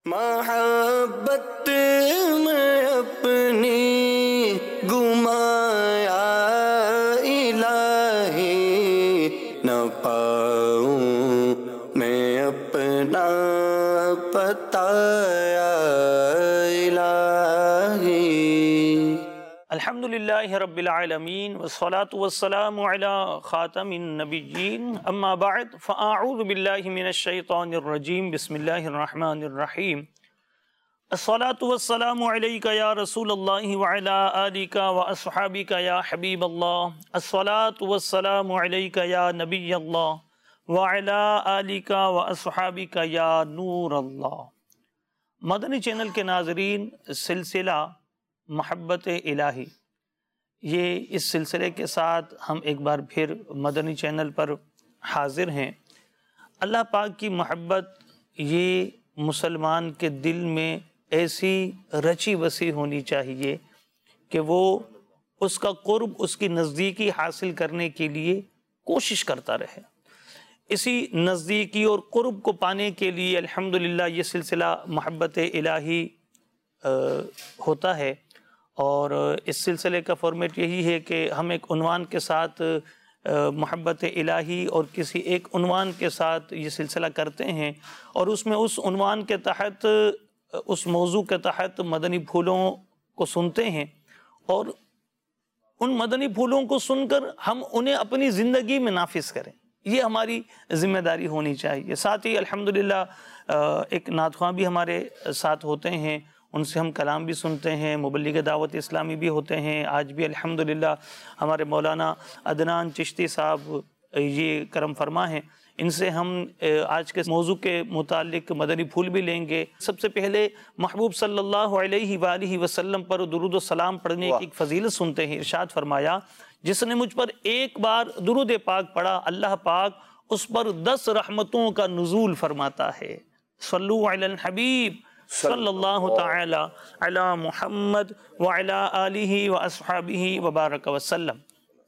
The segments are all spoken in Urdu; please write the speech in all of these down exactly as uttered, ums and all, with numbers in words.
محبت میں اپنی گمایا الہی، نہ پاؤں میں اپنا بتایا الہی۔ الحمدللہ رب العالمین والصلاة والسلام علی خاتم النبیین، اما بعد فاعوذ باللہ من الشیطان الرجیم، بسم اللہ الرحمن الرحیم۔ الصلاة والسلام علیکہ یا رسول اللہ وعلی آلکہ واصحابکہ یا حبیب اللہ، الصلاة والسلام علیکہ یا نبی اللہ وعلی آلکہ واصحابکہ یا نور اللہ۔ مدنی چینل کے ناظرین، سلسلہ محبت الہی، یہ اس سلسلے کے ساتھ ہم ایک بار پھر مدنی چینل پر حاضر ہیں۔ اللہ پاک کی محبت یہ مسلمان کے دل میں ایسی رچی بسی ہونی چاہیے کہ وہ اس کا قرب، اس کی نزدیکی حاصل کرنے کے لیے کوشش کرتا رہے۔ اسی نزدیکی اور قرب کو پانے کے لیے الحمدللہ یہ سلسلہ محبت الہی ہوتا ہے، اور اس سلسلے کا فارمیٹ یہی ہے کہ ہم ایک عنوان کے ساتھ محبت الہی اور کسی ایک عنوان کے ساتھ یہ سلسلہ کرتے ہیں، اور اس میں اس عنوان کے تحت، اس موضوع کے تحت مدنی پھولوں کو سنتے ہیں، اور ان مدنی پھولوں کو سن کر ہم انہیں اپنی زندگی میں نافذ کریں، یہ ہماری ذمہ داری ہونی چاہیے۔ ساتھ ہی الحمدللہ ایک نعت خواں بھی ہمارے ساتھ ہوتے ہیں، ان سے ہم کلام بھی سنتے ہیں، مبلغ دعوت اسلامی بھی ہوتے ہیں۔ آج بھی الحمدللہ ہمارے مولانا عدنان چشتی صاحب یہ کرم فرما ہیں، ان سے ہم آج کے موضوع کے متعلق مدنی پھول بھی لیں گے۔ سب سے پہلے محبوب صلی اللہ علیہ وآلہ وسلم پر درود و سلام پڑھنے کی ایک فضیلت سنتے ہیں۔ ارشاد فرمایا، جس نے مجھ پر ایک بار درود پاک پڑھا، اللہ پاک اس پر دس رحمتوں کا نزول فرماتا ہے۔ صلو علی الحبیب صلی اللہ تعالی علی محمد وعلی آلہ واصحابہ وبارک وسلم۔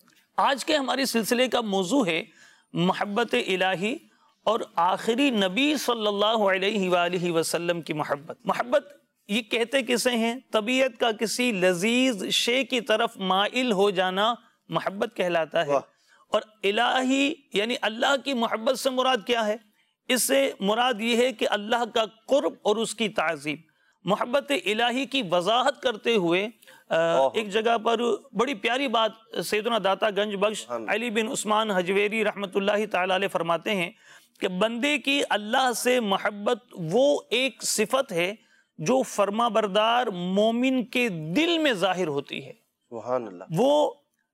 آج کے ہماری سلسلے کا موضوع ہے محبت الہی اور آخری نبی صلی اللہ علیہ وآلہ وسلم کی محبت۔ محبت یہ کہتے کسے ہیں؟ طبیعت کا کسی لذیذ شے کی طرف مائل ہو جانا محبت کہلاتا ہے۔ اور الہی یعنی اللہ کی محبت سے مراد کیا ہے؟ اس سے مراد یہ ہے کہ اللہ کا قرب اور اس کی تعظیم۔ محبت الہی کی وضاحت کرتے ہوئے ایک جگہ پر بڑی پیاری بات سیدنا داتا گنج بخش علی بن عثمان حجویری رحمت اللہ تعالی علیہ فرماتے ہیں کہ بندے کی اللہ سے محبت وہ ایک صفت ہے جو فرما بردار مومن کے دل میں ظاہر ہوتی ہے، سبحان اللہ، وہ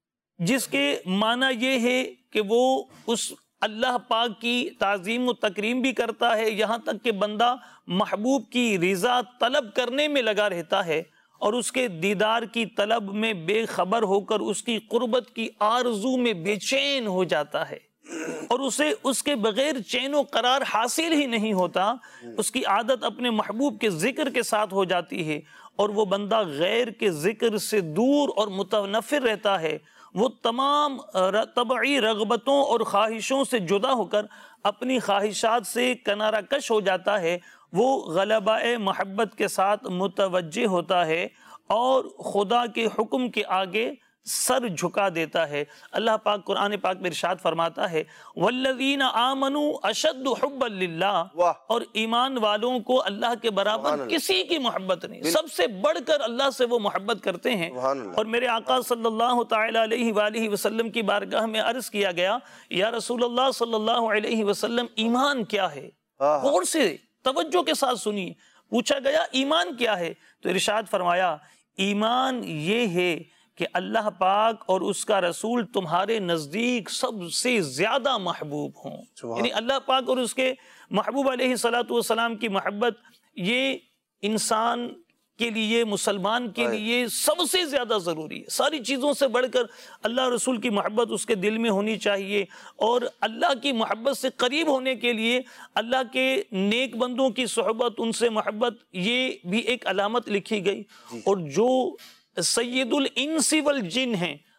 جس کے معنی یہ ہے کہ وہ اس اللہ پاک کی تعظیم و تکریم بھی کرتا ہے، یہاں تک کہ بندہ محبوب کی رضا طلب کرنے میں لگا رہتا ہے، اور اس کے دیدار کی طلب میں بے خبر ہو کر اس کی قربت کی آرزو میں بے چین ہو جاتا ہے، اور اسے اس کے بغیر چین و قرار حاصل ہی نہیں ہوتا۔ اس کی عادت اپنے محبوب کے ذکر کے ساتھ ہو جاتی ہے، اور وہ بندہ غیر کے ذکر سے دور اور متنفر رہتا ہے۔ وہ تمام طبعی رغبتوں اور خواہشوں سے جدا ہو کر اپنی خواہشات سے کنارہ کش ہو جاتا ہے۔ وہ غلبہ محبت کے ساتھ متوجہ ہوتا ہے اور خدا کے حکم کے آگے سر جھکا دیتا ہے۔ اللہ پاک قرآن پاک میں ارشاد فرماتا ہے، والذین آمنوا اشد حبا للہ، اور ایمان والوں کو اللہ کے برابر کسی کی محبت نہیں، سب سے بڑھ کر اللہ سے وہ محبت کرتے ہیں۔ اور میرے آقا صلی اللہ تعالی علیہ وآلہ وسلم کی بارگاہ میں عرض کیا گیا، یا رسول اللہ صلی اللہ علیہ وسلم ایمان کیا ہے؟ غور سے توجہ کے ساتھ سنیے، پوچھا گیا ایمان کیا ہے؟ تو ارشاد فرمایا، ایمان یہ ہے کہ اللہ پاک اور اس کا رسول تمہارے نزدیک سب سے زیادہ محبوب ہوں۔ یعنی اللہ پاک اور اس کے محبوب علیہ السلام کی محبت یہ انسان کے لیے، مسلمان کے لیے سب سے زیادہ ضروری ہے۔ ساری چیزوں سے بڑھ کر اللہ رسول کی محبت اس کے دل میں ہونی چاہیے، اور اللہ کی محبت سے قریب ہونے کے لیے اللہ کے نیک بندوں کی صحبت، ان سے محبت، یہ بھی ایک علامت لکھی گئی۔ اور جو سید الانس والجن ہیں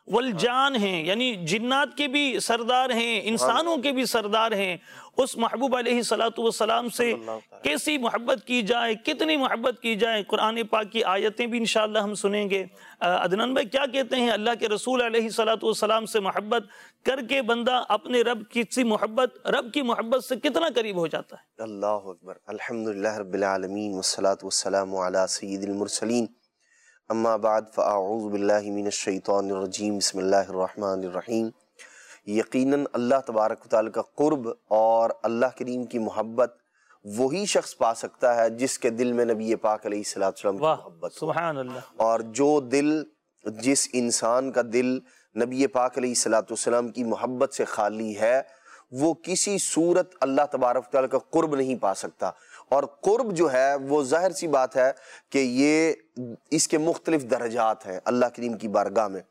والجان ہیں، یعنی جنات کے بھی سردار ہیں، انسانوں کے بھی سردار ہیں، اس محبوب علیہ الصلوۃ والسلام سے کیسی محبت کی جائے، کتنی محبت کی جائے، قرآن پاک کی آیتیں بھی انشاءاللہ ہم سنیں گے۔ عدنان بھائی کیا کہتے ہیں؟ اللہ کے رسول علیہ الصلوۃ والسلام سے محبت کر کے بندہ اپنے رب کی سی محبت رب کی محبت سے کتنا قریب ہو جاتا ہے؟ اللہ اکبر، الحمدللہ رب العالمین والصلاة والسلام علی سید المرسلین، اما بعد فاعوذ باللہ من الشیطان الرجیم، بسم اللہ الرحمن الرحیم۔ یقیناً اللہ تبارک و تعالیٰ کا قرب اور اللہ کریم کی محبت وہی شخص پا سکتا ہے جس کے دل میں نبی پاک علیہ السلام کی محبت ہو۔ سبحان اللہ۔ اور جو دل، جس انسان کا دل نبی پاک علیہ السلام کی محبت سے خالی ہے، وہ کسی صورت اللہ تبارک و تعالیٰ کا قرب نہیں پا سکتا۔ اور قرب جو ہے وہ ظاہر سی بات ہے کہ یہ اس کے مختلف درجات ہیں اللہ کریم کی بارگاہ میں،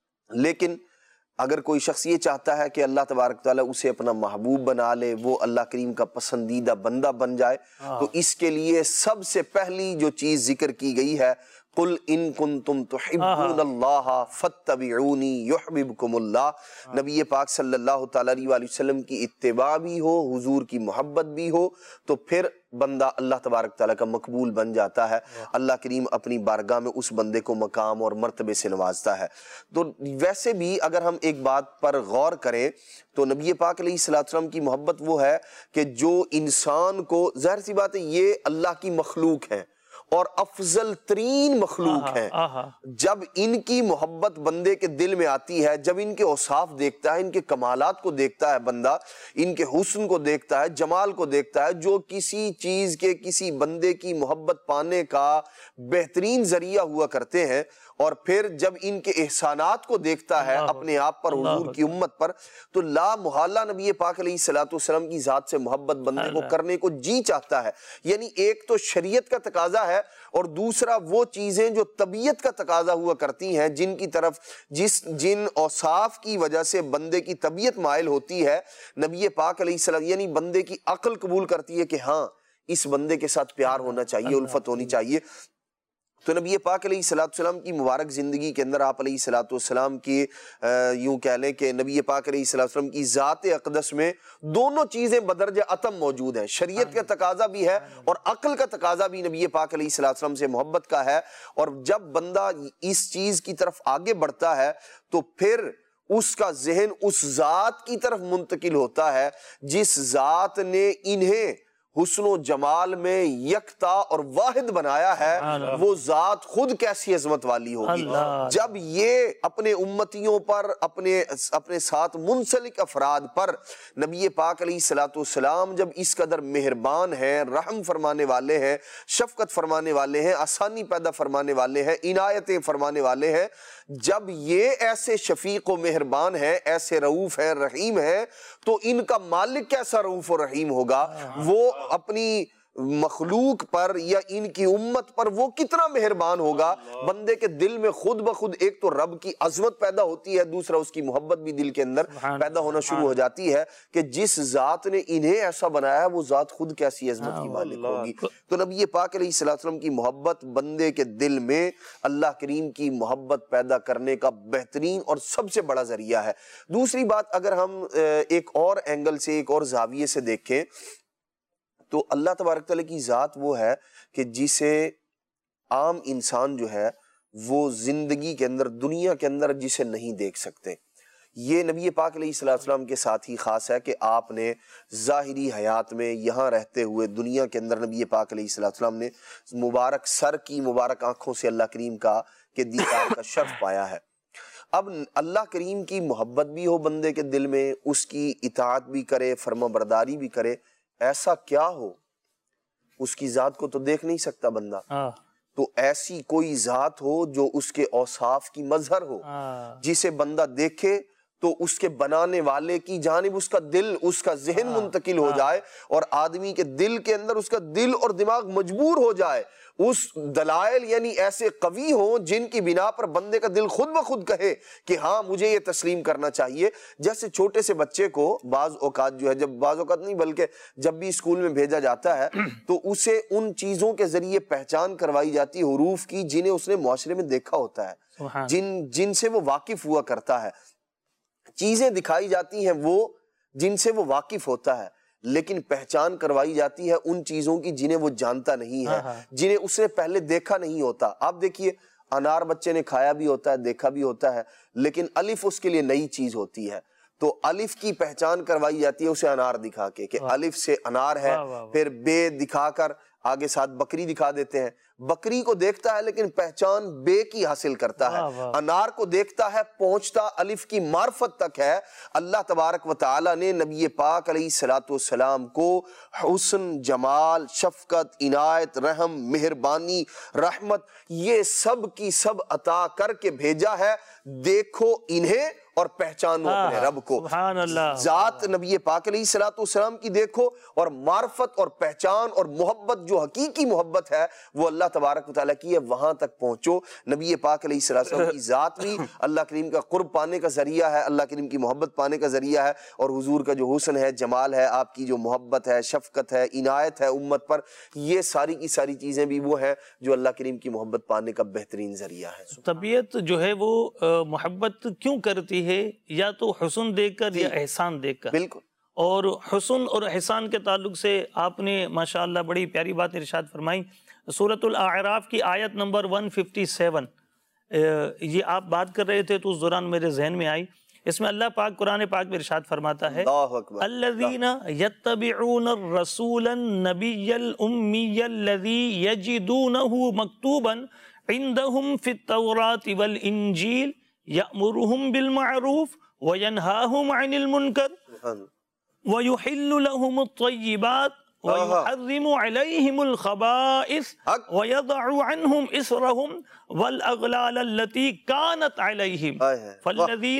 لیکن اگر کوئی شخص یہ چاہتا ہے کہ اللہ تبارک تعالیٰ اسے اپنا محبوب بنا لے، وہ اللہ کریم کا پسندیدہ بندہ بن جائے، تو اس کے لیے سب سے پہلی جو چیز ذکر کی گئی ہے، قُلْ إِن كُنْتُمْ تُحِبُّونَ اللَّهَ فَاتَّبِعُونِي يُحْبِبْكُمُ اللَّهُ۔ نبی پاک صلی اللہ تعالیٰ علیہ وسلم کی اتباع بھی ہو، حضور کی محبت بھی ہو، تو پھر بندہ اللہ تبارک تعالیٰ کا مقبول بن جاتا ہے۔ اللہ کریم اپنی بارگاہ میں اس بندے کو مقام اور مرتبے سے نوازتا ہے۔ تو ویسے بھی اگر ہم ایک بات پر غور کریں تو نبی پاک علیہ السلام کی محبت وہ ہے کہ جو انسان کو، ظاہر سی بات ہے یہ اللہ کی مخلوق ہے اور افضل ترین مخلوق ہیں، جب ان کی محبت بندے کے دل میں آتی ہے، جب ان کے اوصاف دیکھتا ہے، ان کے کمالات کو دیکھتا ہے بندہ، ان کے حسن کو دیکھتا ہے، جمال کو دیکھتا ہے، جو کسی چیز کے کسی بندے کی محبت پانے کا بہترین ذریعہ ہوا کرتے ہیں، اور پھر جب ان کے احسانات کو دیکھتا ہے اپنے آپ پر، حضور کی امت پر، تو لا محالہ نبی پاک علیہ السلام کی ذات سے محبت بندے کو کرنے کو جی چاہتا ہے۔ یعنی ایک تو شریعت کا تقاضا ہے اور دوسرا وہ چیزیں جو طبیعت کا تقاضا ہوا کرتی ہیں، جن کی طرف جس جن اوصاف کی وجہ سے بندے کی طبیعت مائل ہوتی ہے، نبی پاک علیہ السلام یعنی بندے کی عقل قبول کرتی ہے کہ ہاں اس بندے کے ساتھ پیار ہونا چاہیے، الفت ہونی چاہیے۔ تو نبی پاک علیہ السلام کی مبارک زندگی کے اندر آپ علیہ السلام کی یوں کہہ لیں کہ نبی پاک علیہ السلام کی ذات اقدس میں دونوں چیزیں بدرجہ اتم موجود ہیں، شریعت کا تقاضا بھی ہے اور عقل کا تقاضا بھی نبی پاک علیہ السلام سے محبت کا ہے۔ اور جب بندہ اس چیز کی طرف آگے بڑھتا ہے تو پھر اس کا ذہن اس ذات کی طرف منتقل ہوتا ہے جس ذات نے انہیں حسن و جمال میں یکتا اور واحد بنایا ہے، وہ ذات خود کیسی عظمت والی ہوگی۔ جب یہ اپنے امتیوں پر، اپنے اپنے ساتھ منسلک افراد پر نبی پاک علیہ السلام جب اس قدر مہربان ہیں، رحم فرمانے والے ہیں، شفقت فرمانے والے ہیں، آسانی پیدا فرمانے والے ہیں، عنایتیں فرمانے والے ہیں، جب یہ ایسے شفیق و مہربان ہیں، ایسے رؤوف ہیں، رحیم ہیں، تو ان کا مالک کیسا رؤوف و رحیم ہوگا؟ وہ اپنی مخلوق پر یا ان کی امت پر وہ کتنا مہربان ہوگا۔ بندے کے دل میں خود بخود ایک تو رب کی عظمت پیدا ہوتی ہے، دوسرا اس کی محبت بھی دل کے اندر پیدا ہونا شروع ہو جاتی ہے کہ جس ذات نے انہیں ایسا بنایا ہے وہ ذات خود کیسی عظمت کی مالک ہوگی۔ تو نبی پاک علیہ السلام کی محبت بندے کے دل میں اللہ کریم کی محبت پیدا کرنے کا بہترین اور سب سے بڑا ذریعہ ہے۔ دوسری بات اگر ہم ایک اور اینگل سے، ایک اور زاویے سے دیکھیں تو اللہ تبارک تعالیٰ کی ذات وہ ہے کہ جسے عام انسان جو ہے وہ زندگی کے اندر، دنیا کے اندر جسے نہیں دیکھ سکتے۔ یہ نبی پاک علیہ السلام کے ساتھ ہی خاص ہے کہ آپ نے ظاہری حیات میں یہاں رہتے ہوئے دنیا کے اندر نبی پاک علیہ السلام نے مبارک سر کی مبارک آنکھوں سے اللہ کریم کا کے دیدار کا شرف پایا ہے۔ اب اللہ کریم کی محبت بھی ہو بندے کے دل میں، اس کی اطاعت بھی کرے، فرما برداری بھی کرے، ایسا کیا ہو؟ اس کی ذات کو تو دیکھ نہیں سکتا بندہ، تو ایسی کوئی ذات ہو جو اس کے اوصاف کی مظہر ہو، جسے بندہ دیکھے تو اس کے بنانے والے کی جانب اس کا دل، اس کا ذہن منتقل ہو جائے اور آدمی کے دل کے اندر اس کا دل اور دماغ مجبور ہو جائے، اس دلائل یعنی ایسے قوی ہوں جن کی بنا پر بندے کا دل خود بخود کہے کہ ہاں مجھے یہ تسلیم کرنا چاہیے۔ جیسے چھوٹے سے بچے کو بعض اوقات جو ہے، جب بعض اوقات نہیں بلکہ جب بھی اسکول میں بھیجا جاتا ہے تو اسے ان چیزوں کے ذریعے پہچان کروائی جاتی ہے حروف کی جنہیں اس نے معاشرے میں دیکھا ہوتا ہے، جن جن سے وہ واقف ہوا کرتا ہے، چیزیں دکھائی جاتی ہیں وہ جن سے وہ واقف ہوتا ہے، لیکن پہچان کروائی جاتی ہے ان چیزوں کی جنہیں وہ جانتا نہیں ہے، جنہیں اس نے پہلے دیکھا نہیں ہوتا۔ آپ دیکھیے انار بچے نے کھایا بھی ہوتا ہے، دیکھا بھی ہوتا ہے، لیکن الف اس کے لیے نئی چیز ہوتی ہے، تو الف کی پہچان کروائی جاتی ہے اسے انار دکھا کے کہ الف سے انار ہے، پھر بے دکھا کر آگے ساتھ بکری دکھا دیتے ہیں، بکری کو دیکھتا ہے لیکن پہچان بے کی حاصل کرتا ہے، انار کو دیکھتا ہے پہنچتا الف کی معرفت تک ہے۔ اللہ تبارک و تعالی نے نبی پاک علیہ الصلوۃ والسلام کو حسن، جمال، شفقت، عنایت، رحم، مہربانی، رحمت یہ سب کی سب عطا کر کے بھیجا ہے، دیکھو انہیں اور پہچانو اپنے رب کو۔ سبحان اللہ۔ ذات نبی پاک علیہ الصلوۃ والسلام کی دیکھو اور معرفت اور پہچان اور محبت جو حقیقی محبت ہے وہ اللہ تبارک و تعالیٰ کی ہے، وہاں تک پہنچو۔ نبی پاک علیہ الصلوۃ والسلام کی ذات بھی اللہ کریم کا قرب پانے کا ذریعہ ہے، اللہ کریم کی محبت پانے کا ذریعہ ہے، اور حضور کا جو حسن ہے، جمال ہے، آپ کی جو محبت ہے، شفقت ہے، عنایت ہے امت پر، یہ ساری کی ساری چیزیں بھی وہ ہیں جو اللہ کریم کی محبت پانے کا بہترین ذریعہ ہے۔ طبیعت جو ہے وہ محبت کیوں کرتی ہے؟ یا تو حسن دیکھ کر یا احسان دیکھ کر۔ بالکل۔ اور حسن اور احسان کے تعلق سے آپ نے ماشاءاللہ بڑی پیاری بات ارشاد فرمائی۔ سورۃ الاعراف کی آیت نمبر ایک سو سچاون، یہ آپ بات کر رہے تھے تو اس دوران میرے ذہن میں آئی، اس میں اللہ پاک قرآن پاک میں ارشاد فرماتا ہے الذین یتبعون الرسول النبی الامی الذی یجدونہ مکتوبا عندہم فی التوراۃ والانجیل یأمرہم بالمعروف وینہاہم عن المنکر ویحل لہم الطیبات ویحرم علیہم الخبائث ویضع عنہم اسرہم والاغلال التي كانت علیہم فالذین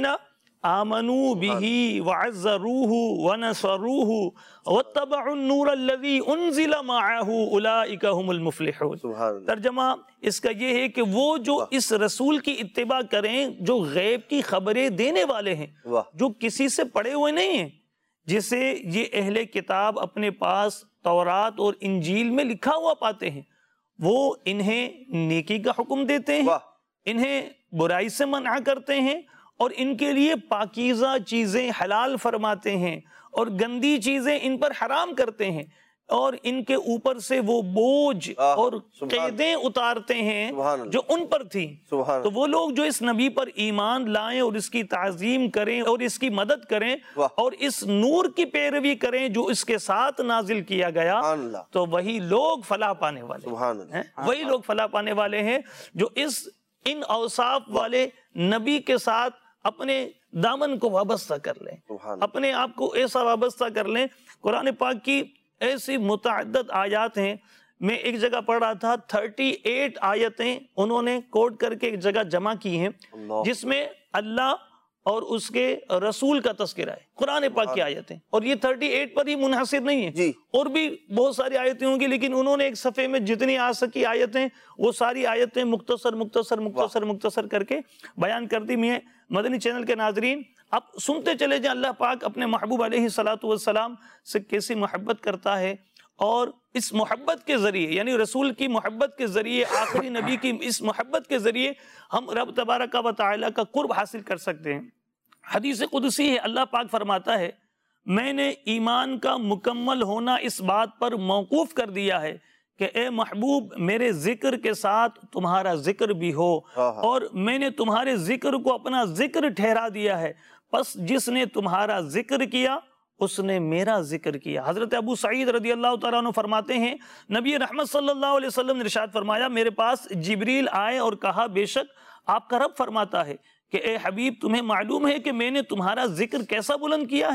آمنوا به وعزروه ونصروه واتبعوا النور الذي انزل معه اولئک هم المفلحون۔ ترجمہ اس کا یہ ہے کہ وہ جو اس رسول کی اتباع کریں جو غیب کی خبریں دینے والے ہیں، جو کسی سے پڑھے ہوئے نہیں ہیں، جسے یہ اہل کتاب اپنے پاس تورات اور انجیل میں لکھا ہوا پاتے ہیں، وہ انہیں نیکی کا حکم دیتے ہیں، انہیں برائی سے منع کرتے ہیں، اور ان کے لیے پاکیزہ چیزیں حلال فرماتے ہیں اور گندی چیزیں ان پر حرام کرتے ہیں، اور ان کے اوپر سے وہ بوجھ اور قیدیں اتارتے ہیں جو ان پر تھیں۔ تو وہ لوگ جو اس نبی پر ایمان لائیں اور اس کی تعظیم کریں اور اس کی مدد کریں اور اس نور کی پیروی کریں جو اس کے ساتھ نازل کیا گیا، تو وہی لوگ فلاح پانے والے ہیں، وہی لوگ فلاح پانے والے ہیں جو اس ان اوصاف والے نبی کے ساتھ اپنے دامن کو وابستہ کر لیں، اپنے آپ کو ایسا وابستہ کر لیں۔ قرآن پاک کی ایسی متعدد آیات ہیں، میں ایک جگہ پڑھ رہا تھا تھرٹی ایٹ آیتیں انہوں نے کوٹ کر کے ایک جگہ جمع کی ہیں، جس میں اللہ اور اس کے رسول کا تذکرہ ہے، قرآن پاک کی آیتیں، اور یہ تھرٹی ایٹ پر ہی منحصر نہیں ہے، اور بھی بہت ساری آیتیں ہوں گی، لیکن انہوں نے ایک صفحے میں جتنی آ سکی آیتیں وہ ساری آیتیں مختصر مختصر مختصر مختصر کر کے بیان کر دی۔ میں مدنی چینل کے ناظرین اب سنتے چلے جائیں اللہ پاک اپنے محبوب علیہ الصلوۃ والسلام سے کیسی محبت کرتا ہے، اور اس محبت کے ذریعے یعنی رسول کی محبت کے ذریعے، آخری نبی کی اس محبت کے ذریعے ہم رب تبارک و تعالیٰ کا قرب حاصل کر سکتے ہیں۔ حدیث قدسی ہے، اللہ پاک فرماتا ہے میں نے ایمان کا مکمل ہونا اس بات پر موقوف کر دیا ہے کہ اے محبوب میرے ذکر کے ساتھ تمہارا ذکر بھی ہو، اور میں نے تمہارے ذکر کو اپنا ذکر ٹھہرا دیا ہے، پس جس نے تمہارا ذکر کیا اس نے میرا ذکر کیا۔ حضرت ابو سعید رضی اللہ تعالیٰ عنہ فرماتے ہیں نبی رحمت صلی اللہ علیہ وسلم نے ارشاد فرمایا میرے پاس جبریل آئے اور کہا بے شک آپ کا رب فرماتا ہے کہ اے حبیب تمہیں معلوم ہے کہ میں نے تمہارا ذکر کیسا بلند کیا ہے؟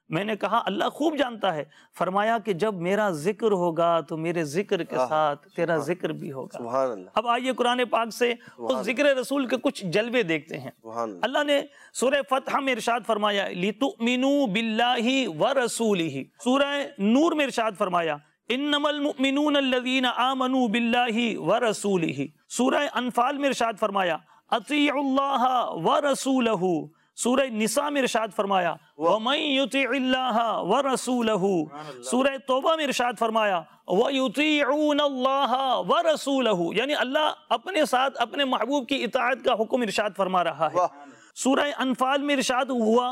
میں نے کہا اللہ خوب جانتا ہے. فرمایا کہ جب میرا ذکر ہوگا تو میرے ذکر کے ساتھ تیرا ذکر بھی ہوگا. سبحان اللہ. اب آئیے قرآن پاک سے اس ذکر رسول کے کچھ جلوے دیکھتے ہیں. اللہ نے سورہ فتح میں ارشاد فرمایا لِتُؤْمِنُوا بِاللَّهِ وَرَسُولِهِ. سورہ نور میں ارشاد فرمایا انما المؤمنون الذین آمنوا باللہ ورسولہ. سورہ انفال میں ارشاد فرمایا اطیعوا اللہ ورسولہ. سورہ نساء میں ارشاد فرمایا وَمَن يُطِعِ اللَّهَ وَرَسُولَهُ. سورہ توبہ میں ارشاد فرمایا وَيُطِيعُونَ اللَّهَ وَرَسُولَهُ. یعنی اللہ اپنے ساتھ اپنے محبوب کی اطاعت کا حکم ارشاد فرما رہا ہے. سورہ انفال میں ارشاد ہوا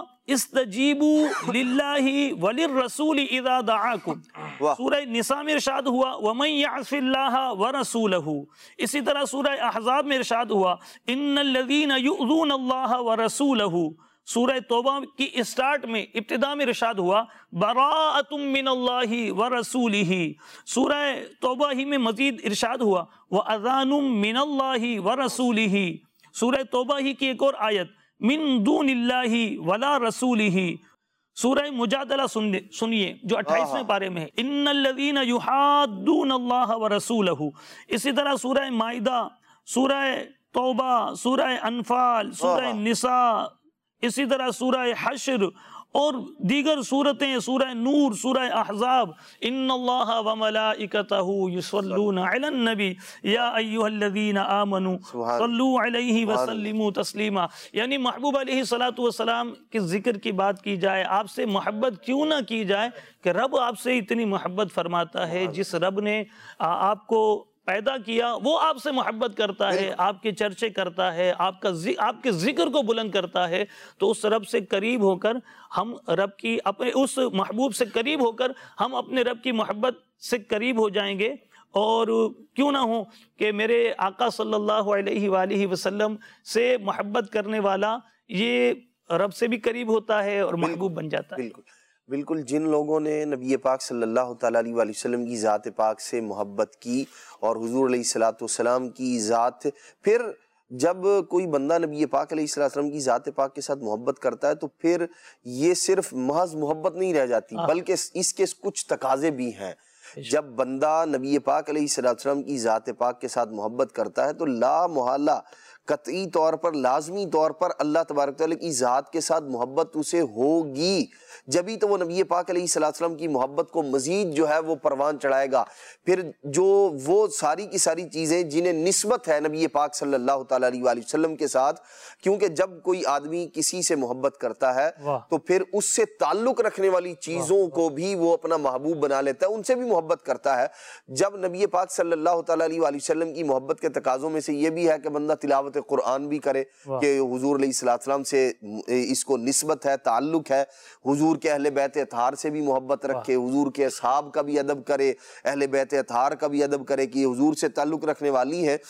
استجیبوا للہ وللرسول اذا دعاکم. سورہ نساء میں ارشاد ہوا ومن یعص اللہ ورسولہ. اسی طرح سورہ احزاب میں ارشاد ہوا ان الذین یؤذون اللہ ورسولہ. سورہ توبہ کی اسٹارٹ میں ابتدا میں ارشاد ہوا براءۃ من اللہ ورسولہ. سورہ توبہ ہی میں مزید ارشاد ہوا واذان من اللہ ورسولہ. سورہ توبہ ہی کی ایک اور آیت من دون اللہ ولا رسولہ. سورہ مجادلہ سنیے جو اٹھائیسویں پارے میں ہے ان الذین یحادون اللہ ورسولہ. اسی طرح سورہ مائدہ، سورہ توبہ، سورہ انفال، سورہ نساء، اسی طرح سورہ حشر اور دیگر سورتیں، سورہ نور، سورہ احزاب ان اللہ وملائکتہ یصلون علی النبی یا ایہا الذین آمنوا صلوا علیہ وسلموا تسلیما. یعنی محبوب علیہ الصلوۃ والسلام کے ذکر کی بات کی جائے، آپ سے محبت کیوں نہ کی جائے کہ رب آپ سے اتنی محبت فرماتا ہے. جس رب نے آپ کو پیدا کیا وہ آپ سے محبت کرتا ہے، آپ کے چرچے کرتا ہے، آپ کا آپ کے ذکر کو بلند کرتا ہے. تو اس رب سے قریب ہو کر ہم رب کی اپنے اس محبوب سے قریب ہو کر ہم اپنے رب کی محبت سے قریب ہو جائیں گے. اور کیوں نہ ہو کہ میرے آقا صلی اللہ علیہ وآلہ وسلم سے محبت کرنے والا یہ رب سے بھی قریب ہوتا ہے اور محبوب بن جاتا ہے. بالکل بالکل. جن لوگوں نے نبی پاک صلی اللہ تعالیٰ علیہ وآلہ وسلم کی ذات پاک سے محبت کی اور حضور علیہ الصلوۃ والسلام کی ذات، پھر جب کوئی بندہ نبی پاک علیہ السلام کی ذات پاک کے ساتھ محبت کرتا ہے تو پھر یہ صرف محض محبت نہیں رہ جاتی بلکہ اس کے کچھ تقاضے بھی ہیں. جب بندہ نبی پاک علیہ السلام کی ذات پاک کے ساتھ محبت کرتا ہے تو لا محالہ قطعی طور پر لازمی طور پر اللہ تبارک تعالیٰ کی ذات کے ساتھ محبت اسے ہوگی. جبھی تو وہ نبی پاک علیہ السلام کی محبت کو مزید جو ہے وہ پروان چڑھائے گا. پھر جو وہ ساری کی ساری چیزیں جنہیں نسبت ہے نبی پاک صلی اللہ تعالیٰ علیہ وآلہ وسلم کے ساتھ، کیونکہ جب کوئی آدمی کسی سے محبت کرتا ہے تو پھر اس سے تعلق رکھنے والی چیزوں کو بھی وہ اپنا محبوب بنا لیتا ہے، ان سے بھی محبت کرتا ہے. جب نبی پاک صلی اللہ تعالیٰ علیہ وآلہ وسلم کی محبت کے تقاضوں میں سے یہ بھی ہے کہ بندہ تلاوت قرآن بھی کرے کہ حضور علیہ السلام سے اس کو نسبت ہے، تعلق ہے، حضور کے اہل بیت اطہار سے بھی محبت رکھے، حضور کے اصحاب کا بھی ادب کرے، اہل بیت اطہار کا بھی ادب کرے کہ یہ حضور سے تعلق رکھنے والی ہے.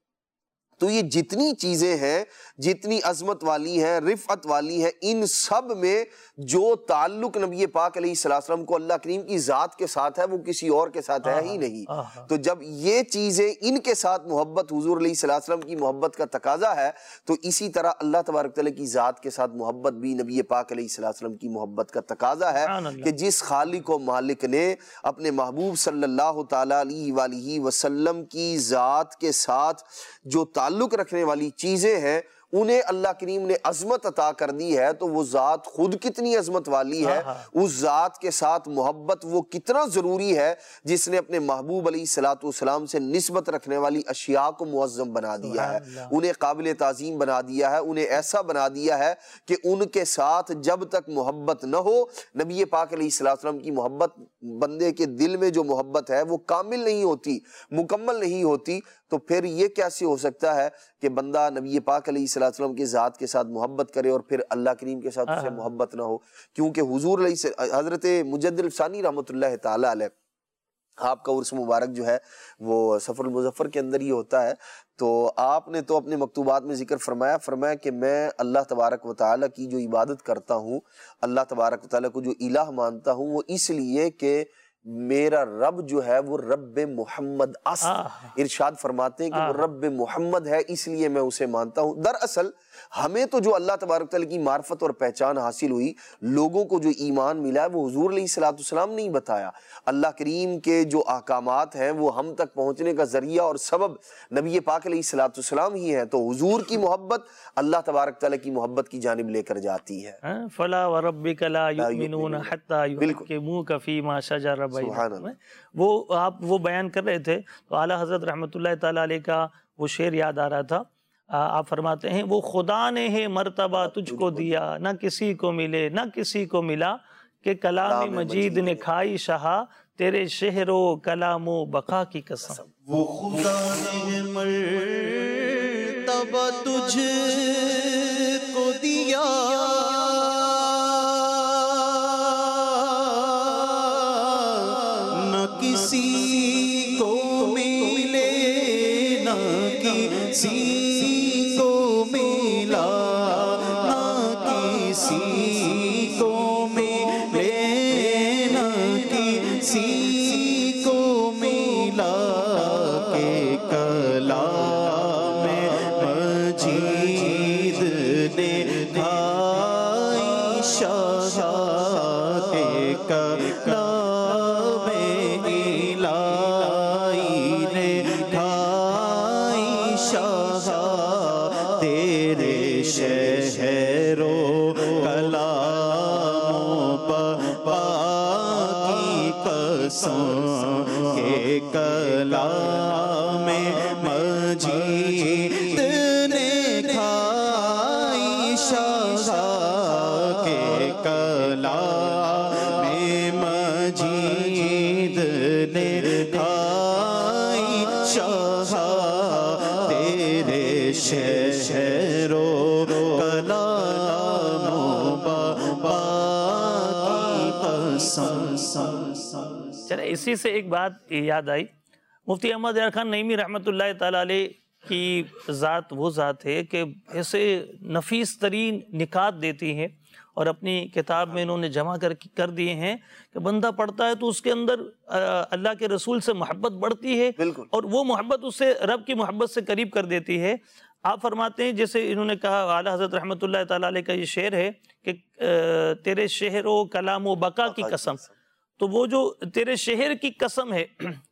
تو یہ جتنی چیزیں ہیں، جتنی عظمت والی ہیں، رفعت والی ہیں، ان سب میں جو تعلق نبی پاک علیہ السلام کو اللہ کریم کی ذات کے ساتھ ہے وہ کسی اور کے ساتھ ہے ہی نہیں. تو جب یہ چیزیں ان کے ساتھ محبت حضور علیہ السلام کی محبت کا تقاضا ہے تو اسی طرح اللہ تبارک تعالیٰ کی ذات کے ساتھ محبت بھی نبی پاک علیہ السلام کی محبت کا تقاضا ہے کہ جس خالق و مالک نے اپنے محبوب صلی اللہ تعالیٰ علیہ وآلہ وسلم کی ذات کے ساتھ جو تعلق رکھنے والی چیزیں ہیں انہیں اللہ کریم نے عظمت عطا کر دی ہے، تو وہ ذات خود کتنی عظمت والی ہے، اس ذات کے ساتھ محبت وہ کتنا ضروری ہے جس نے اپنے محبوب علیہ الصلوۃ والسلام سے نسبت رکھنے والی اشیاء کو معظم بنا دیا ہے، انہیں قابل تعظیم بنا دیا ہے، انہیں ایسا بنا دیا ہے کہ ان کے ساتھ جب تک محبت نہ ہو، نبی پاک علیہ السلام کی محبت، بندے کے دل میں جو محبت ہے وہ کامل نہیں ہوتی، مکمل نہیں ہوتی. تو پھر یہ کیسے ہو سکتا ہے کہ بندہ نبی پاک علیہ السلام کی ذات کے ساتھ محبت کرے اور پھر اللہ کریم کے ساتھ اسے محبت نہ ہو؟ کیونکہ حضور علیہ حضرت مجدد الفسانی رحمۃ اللہ تعالیٰ علیہ، آپ کا عرس مبارک جو ہے وہ سفر المظفر کے اندر ہی ہوتا ہے. تو آپ نے تو اپنے مکتوبات میں ذکر فرمایا فرمایا کہ میں اللہ تبارک و تعالیٰ کی جو عبادت کرتا ہوں، اللہ تبارک و تعالیٰ کو جو الہ مانتا ہوں، وہ اس لیے کہ میرا رب جو ہے وہ رب محمد است، ارشاد فرماتے ہیں کہ وہ رب محمد ہے اس لیے میں اسے مانتا ہوں۔ دراصل ہمیں تو جو اللہ تبارک تعالیٰ کی معرفت اور پہچان حاصل ہوئی، لوگوں کو جو ایمان ملا ہے، وہ حضور علیہ الصلوۃ والسلام نے ہی بتایا۔ اللہ کریم کے جو احکامات ہیں وہ ہم تک پہنچنے کا ذریعہ اور سبب نبی پاک علیہ الصلوۃ والسلام ہی ہیں، تو حضور کی محبت اللہ تبارک تعالیٰ کی محبت کی جانب لے کر جاتی ہے۔ فَلَا وَرَبِّكَ لَا يُؤْمِنُونَ حَتَّى يُحَكِّمُوكَ فِي مَا شَجَرَ بَيْنَهُمْ۔ وہ آپ وہ بیان کر رہے تھے تو اعلیٰ حضرت رحمۃ اللہ تعالیٰ علیہ کا وہ شعر یاد آ رہا تھا۔ آپ فرماتے ہیں وہ خدا نے ہے مرتبہ تجھ کو دیا، نہ کسی کو ملے نہ کسی کو ملا، کہ کلام مجید نے کھائی شہا تیرے شہر و کلام و بقا کی قسم۔ وہ خدا نے مرتبہ تجھ کو دیا، نہ کسی کو ملے نہ کسی کو ملا، نہ کسی کو ملے نہ کسی کو ملا، کہ کلام مجید نے کھائی شہا، کہ کلام الہی نے کھائی شہا، تیرے شہر و کلام بقا کی قسم، کہ کلام مجید نے کھائی شہا، کہ کلام مجید نے کھائی شہا، تیرے شہر و کلام بقا کی قسم۔ چلے اسی سے ایک بات یاد آئی، مفتی احمد یار خان نعیمی رحمۃ اللہ تعالیٰ علیہ کی ذات وہ ذات ہے کہ ایسے نفیس ترین نکات دیتی ہے، اور اپنی کتاب میں انہوں نے جمع کر کر دیے ہیں کہ بندہ پڑھتا ہے تو اس کے اندر اللہ کے رسول سے محبت بڑھتی ہے، اور وہ محبت اسے رب کی محبت سے قریب کر دیتی ہے۔ آپ فرماتے ہیں جیسے انہوں نے کہا، اعلیٰ حضرت رحمۃ اللہ تعالیٰ علیہ کا یہ شعر ہے کہ تیرے شہر و کلام و بقا کی قسم، تو وہ جو تیرے شہر کی قسم ہے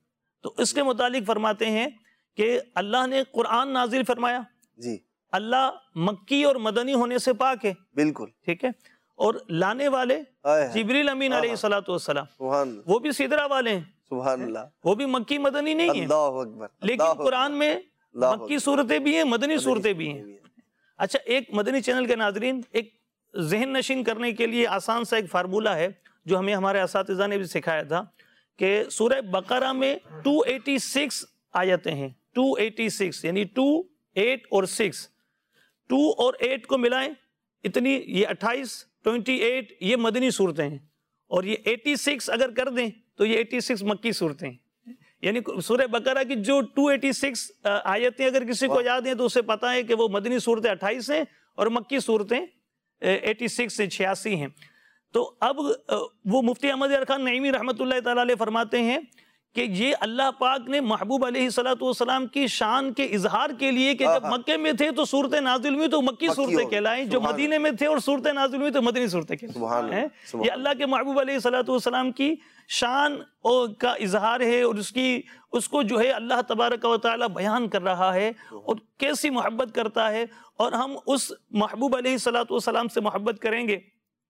تو اس کے متعلق فرماتے ہیں کہ اللہ نے قرآن نازل فرمایا، جی اللہ مکی اور مدنی ہونے سے پاک ہے، بالکل ٹھیک ہے، اور لانے والے جبریل امین علیہ الصلوۃ والسلام وہ بھی سدرہ والے ہیں، سبحان اللہ، وہ بھی مکی مدنی نہیں ہیں، اللہ اکبر، لیکن قرآن میں مکی صورتیں بھی ہیں، مدنی صورتیں بھی ہیں۔ اچھا، ایک مدنی چینل کے ناظرین، ایک ذہن نشین کرنے کے لیے آسان سا ایک فارمولہ ہے جو ہمیں ہمارے اساتذہ نے بھی سکھایا تھا، کہ سورہ بقرہ میں دو سو چھیاسی آیتیں ہیں، دو سو چھیاسی یعنی دو، ایٹ اور سکس، ٹو اور ایٹ کو ملائیں اتنی، یہ اٹھائیس، ٹوئنٹی ایٹ یہ مدنی صورتیں ہیں، اور یہ ایٹی سکس اگر کر دیں تو یہ ایٹی سکس مکی صورتیں ہیں۔ یعنی سورہ بقرہ کی جو دو سو چھیاسی آیتیں اگر کسی کو یاد ہیں تو اسے پتا ہے کہ وہ مدنی صورتیں اٹھائیس ہیں اور مکی صورتیں ایٹی سکس سے چھیاسی ہیں۔ تو اب وہ مفتی احمد یار خان نعیمی رحمۃ اللہ تعالیٰ علیہ فرماتے ہیں کہ یہ اللہ پاک نے محبوب علیہ الصلوۃ والسلام کی شان کے اظہار کے لیے کہ جب مکے میں تھے تو صورتیں نازل ہوئی تو مکی صورتیں کہلائیں، جو مدینے میں تھے اور صورتیں نازل ہوئی تو مدنی صورتیں کہلائیں۔ یہ اللہ کے محبوب علیہ الصلوۃ والسلام کی شان کا اظہار ہے، اور اس کی اس کو جو ہے اللہ تبارک و تعالیٰ بیان کر رہا ہے، اور کیسی محبت کرتا ہے، اور ہم اس محبوب علیہ الصلوۃ والسلام سے محبت کریں گے،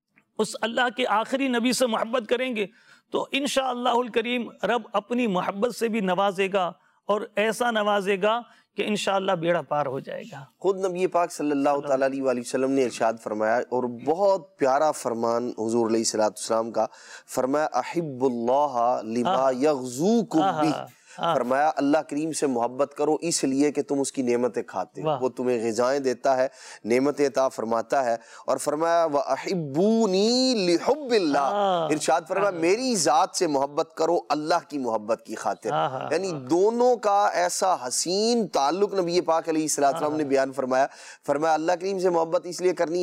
اس اللہ کے آخری نبی سے محبت کریں گے، تو انشاءاللہ الکریم رب اپنی محبت سے بھی نوازے گا، اور ایسا نوازے گا کہ انشاءاللہ بیڑا پار ہو جائے گا۔ خود نبی پاک صلی اللہ تعالیٰ علیہ وآلہ وسلم نے ارشاد فرمایا، اور بہت پیارا فرمان حضور علیہ الصلوۃ والسلام کا، فرمایا احب اللہ لما یغزوکم بہ، فرمایا اللہ کریم سے محبت کرو اس لیے کہ تم اس کی نعمتیں کھاتے ہو، وہ تمہیں غذائیں دیتا ہے، نعمتیں عطا فرماتا ہے، اور فرمایا وَأَحِبُّونِي لِحُبِّ اللَّهِ، ارشاد فرمایا میری ذات سے محبت کرو اللہ کی محبت کی خاطر۔ یعنی دونوں کا ایسا حسین تعلق نبی پاک علیہ السلام نے بیان فرمایا، فرمایا اللہ کریم سے محبت اس لیے کرنی ہے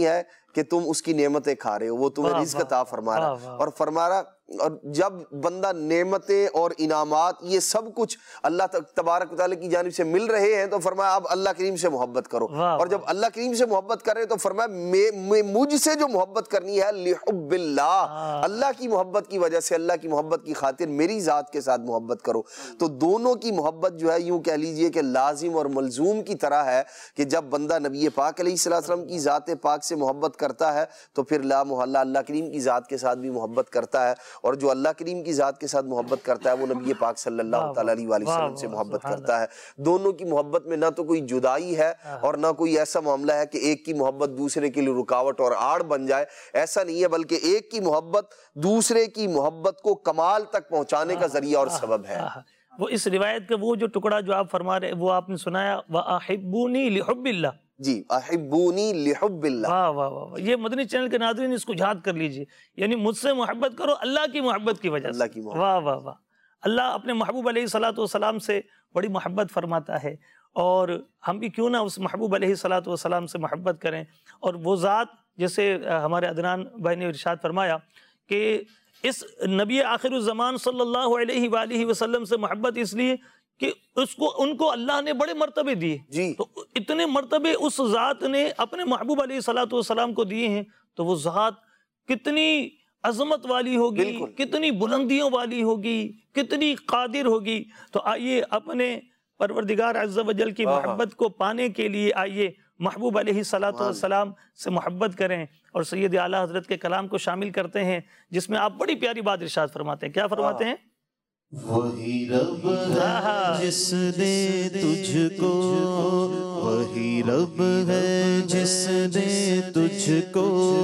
کہ تم اس کی نعمتیں کھا رہے ہو، وہ تمہیں واہ، رزق واہ، عطا فرما رہا واہ، ہے، واہ۔ اور فرما رہا اور جب بندہ نعمتیں اور انعامات یہ سب کچھ اللہ تبارک و تعالیٰ کی جانب سے مل رہے ہیں تو فرمایا اب اللہ کریم سے محبت کرو، واہ، اور جب اللہ کریم سے محبت کر رہے تو فرمایا میں- میں- مجھ سے جو محبت کرنی ہے لحب اللہ، اللہ کی محبت کی وجہ سے، اللہ کی محبت کی خاطر میری ذات کے ساتھ محبت کرو۔ تو دونوں کی محبت جو ہے یوں کہہ لیجئے کہ لازم اور ملزوم کی طرح ہے کہ جب بندہ نبی پاک علیہ الصلوۃ والسلام کی ذات پاک سے محبت کرتا ہے تو پھر لا محالہ اللہ کریم کی ذات کے ساتھ بھی محبت کرتا ہے، اور جو اللہ کریم کی ذات کے ساتھ محبت کرتا ہے وہ نبی پاک صلی اللہ تعالیٰ علیہ وآلہ وسلم سے محبت کرتا ہے۔ دونوں کی محبت میں نہ تو کوئی جدائی ہے اور نہ کوئی ایسا معاملہ ہے کہ ایک کی محبت دوسرے کے لیے رکاوٹ اور آڑ بن جائے، ایسا نہیں ہے، بلکہ ایک کی محبت دوسرے کی محبت کو کمال تک پہنچانے کا ذریعہ اور سبب ہے۔ وہ اس روایت کا وہ جو ٹکڑا جو آپ فرما رہے وہ آپ نے سنایا وَأَحِبُّونِي لِحُبِّ اللَّهِ، جی احبونی لحب اللہ۔ واہ واہ واہ، یہ مدنی چینل کے ناظرین اس کو یاد کر لیجئے، یعنی مجھ سے محبت کرو اللہ کی محبت کی وجہ سے۔ اللہ کی محبت۔ واہ واہ واہ، اللہ اپنے محبوب علیہ الصلوۃ والسلام سے بڑی محبت فرماتا ہے، اور ہم بھی کیوں نہ اس محبوب علیہ الصلوۃ والسلام سے محبت کریں۔ اور وہ ذات جیسے ہمارے عدنان بھائی نے ارشاد فرمایا کہ اس نبی آخر الزمان صلی اللہ علیہ وآلہ وسلم سے محبت اس لیے کہ اس کو ان کو اللہ نے بڑے مرتبے دیے، جی تو اتنے مرتبے اس ذات نے اپنے محبوب علیہ الصلوۃ والسلام کو دیے ہیں، تو وہ ذات کتنی عظمت والی ہوگی، بالکل۔ کتنی بلندیوں والی ہوگی، کتنی قادر ہوگی۔ تو آئیے اپنے پروردگار عز و جل کی محبت کو پانے کے لیے آئیے محبوب علیہ الصلوۃ والسلام سے محبت کریں، اور سید اعلیٰ حضرت کے کلام کو شامل کرتے ہیں جس میں آپ بڑی پیاری بات ارشاد فرماتے ہیں۔ کیا فرماتے ہیں؟ وہی رب ہے جس نے تجھ کو، وہی رب ہے جس نے تجھ کو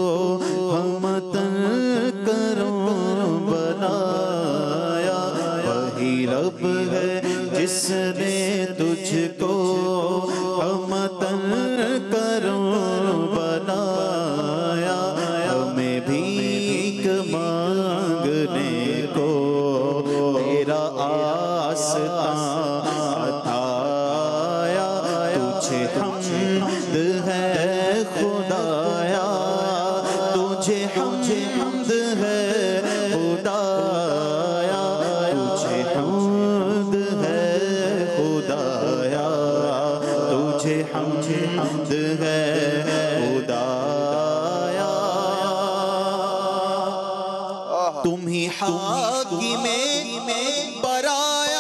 ہمتن کروں بنایا، وہی رب ہے جس نے تجھ کو ہمتن کروں بنایا، ہمیں بھیک مانگنے کو تیرا آستان عطایا، تجھے حمد ہے خدایا، تجھے حمد ہے خدایا، تجھے حمد ہے خدایا، تجھے حمد ہے خدایا، تم ہی حاکم برایا،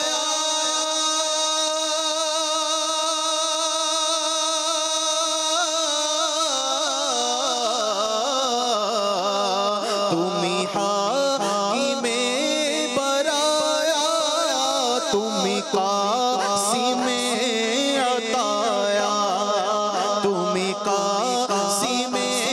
تم ہی حاکم برایا، تم ہی قاسم عطایا، تم ہی قاسم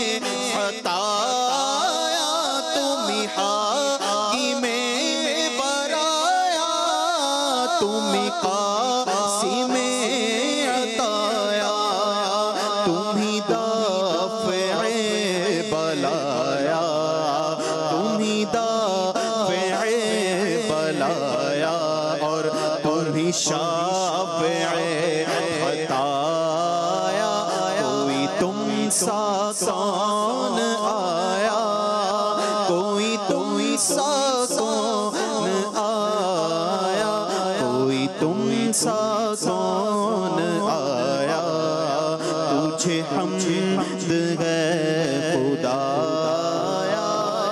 عطایا، تم ہی حاکم برایا، تم ہی قاسم عطایا، تم ہی دافع بلایا، تم ہی دافع بلایا، اور تم ہی شافع خطایا، کوئی تم سا کون آیا، کوئی تم سا کون آیا، کوئی تم سا کون آیا، تجھے حمد ہے خدایا،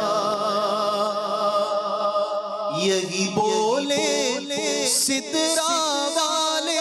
یہی بولے سترہ والے،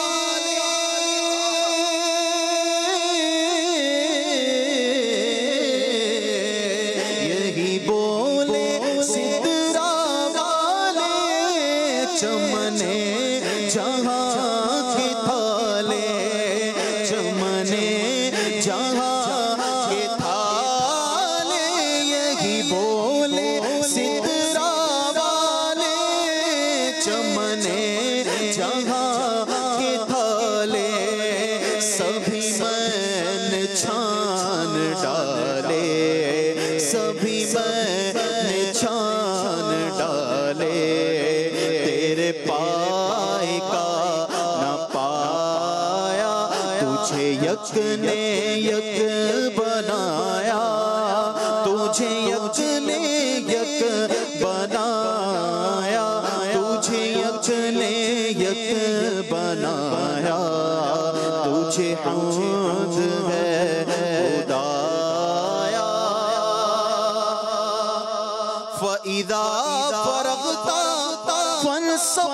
یہی بولے سترہ والے، چمنے جہاں کے تھالے، چمنے جہاں کے تھالے، یہی بولے سترہ والے، چمنے جہاں کے تھالے، سبھی میں چھان ڈالے، سبھی میں چھان ڈالے، تیرے پائے کا نہ پایا، تجھے یک نے یک بنایا، تجھے یک نے یک بنایا، تجھے یک نے یک بنایا، تجھے حمد ہے خدایا۔ فَإِذَا فَرَغْتَ فَانصَبْ،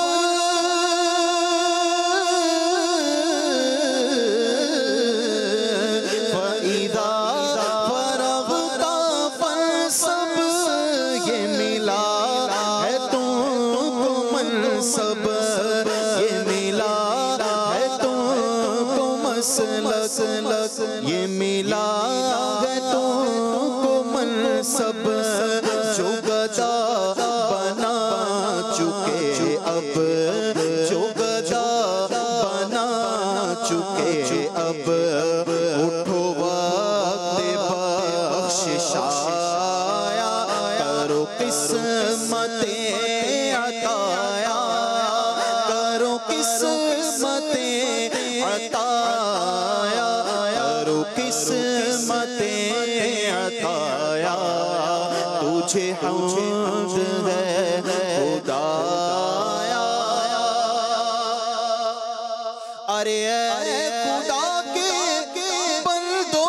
فَإِذَا فَرَغْتَ فَانصَبْ، یہ ملا ہے تم کو منصب، یہ ملا ہے تم کو مسلک، یہ ملا ہے تم کو منصب، جو گدا بنا چکے اب، جو گدا بنا چکے اب، اٹھو وقت بخشش آیا، کرو قسمتیں عطایا، کرو قسمتیں عطایا، کرو قسمتیں عطایا، تجھے حمد ہے خدایا۔ ارے اے خدا کے بندو،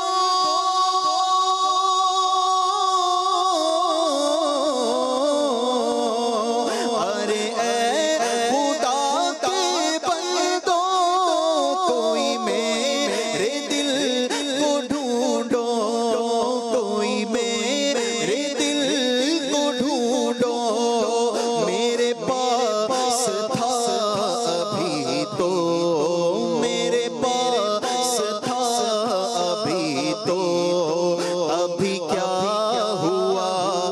ارے اے خدا کے بندو، کوئی میرے دل کو ڈھونڈو، کوئی میرے دل کو ڈھونڈو، میرے پاس تھا ابھی تو، میرے پاس تھا ابھی تو، ابھی کیا ہوا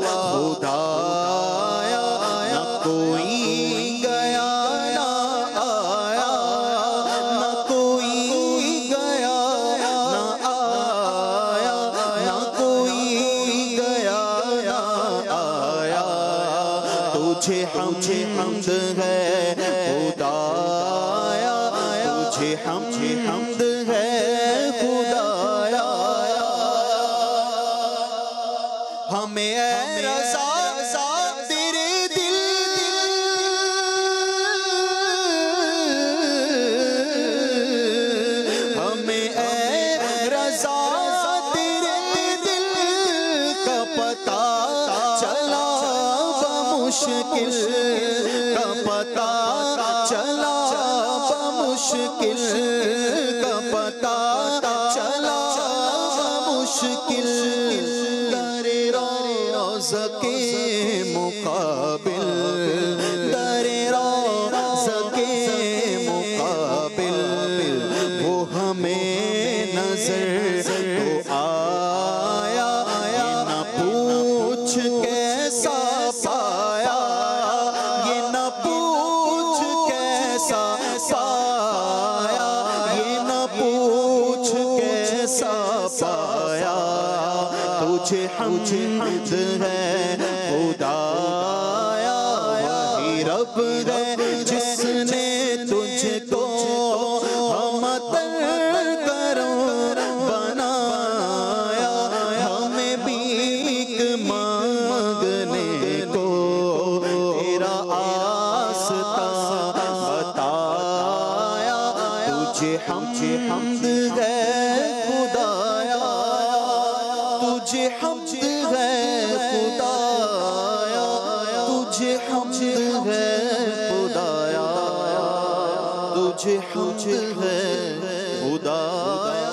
خدایا، نہ کوئی گیا نہ آیا، نہ کوئی گیا نہ آیا، نہ کوئی گیا نہ آیا، تجھے حمد ہے خدایا، تجھے حمد ہے خدایا۔ ہمیں اے رضا تیرے دل، ہمیں اے رضا تیرے دل کا پتہ چلا بمشکل، کا پتہ چلا بمشکل، کا پتہ چلا بمشکل، در روضہ کے مقابل، در روضہ کے مقابل، وہ ہمیں نظر تو آیا، یہ نہ پوچھ کیسا پایا، یہ نہ پوچھ کیسا پایا، یہ نہ پوچھ کیسا پایا، تجھے حمد ہے خدایا، وہی رب ہے جس نے تجھ کو ہمتر کرم بنایا، ہمیں بھیک مانگنے کو تیرا آستا بتایا، تجھے حمد ہے خدایا، تجھے حمد ہے خدایا، تجھے حمد ہے خدایا، تجھے حمد ہے خدایا۔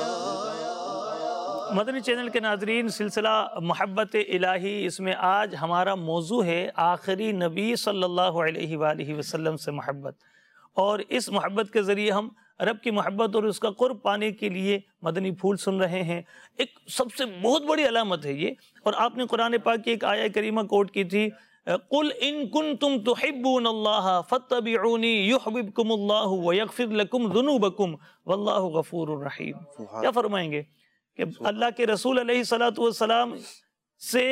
مدنی چینل کے ناظرین، سلسلہ محبت الہی، اس میں آج ہمارا موضوع ہے آخری نبی صلی اللہ علیہ وآلہ وسلم سے محبت، اور اس محبت کے ذریعے ہم رب کی محبت اور اس کا قرب پانے کے لیے مدنی پھول سن رہے ہیں۔ ایک سب سے بہت بڑی علامت ہے یہ، اور آپ نے قرآن پاک کی ایک آیہ کریمہ کوٹ کی تھی، قُلْ إِن كُنْتُمْ تُحِبُّونَ اللَّهَ فَاتَّبِعُونِي يُحْبِبْكُمُ اللَّهُ وَيَغْفِرْ لَكُمْ ذُنُوبَكُمْ وَاللَّهُ غَفُورٌ رَحِيمٌ۔ کیا فرمائیں گے کہ اللہ کے رسول علیہ الصلوۃ والسلام سے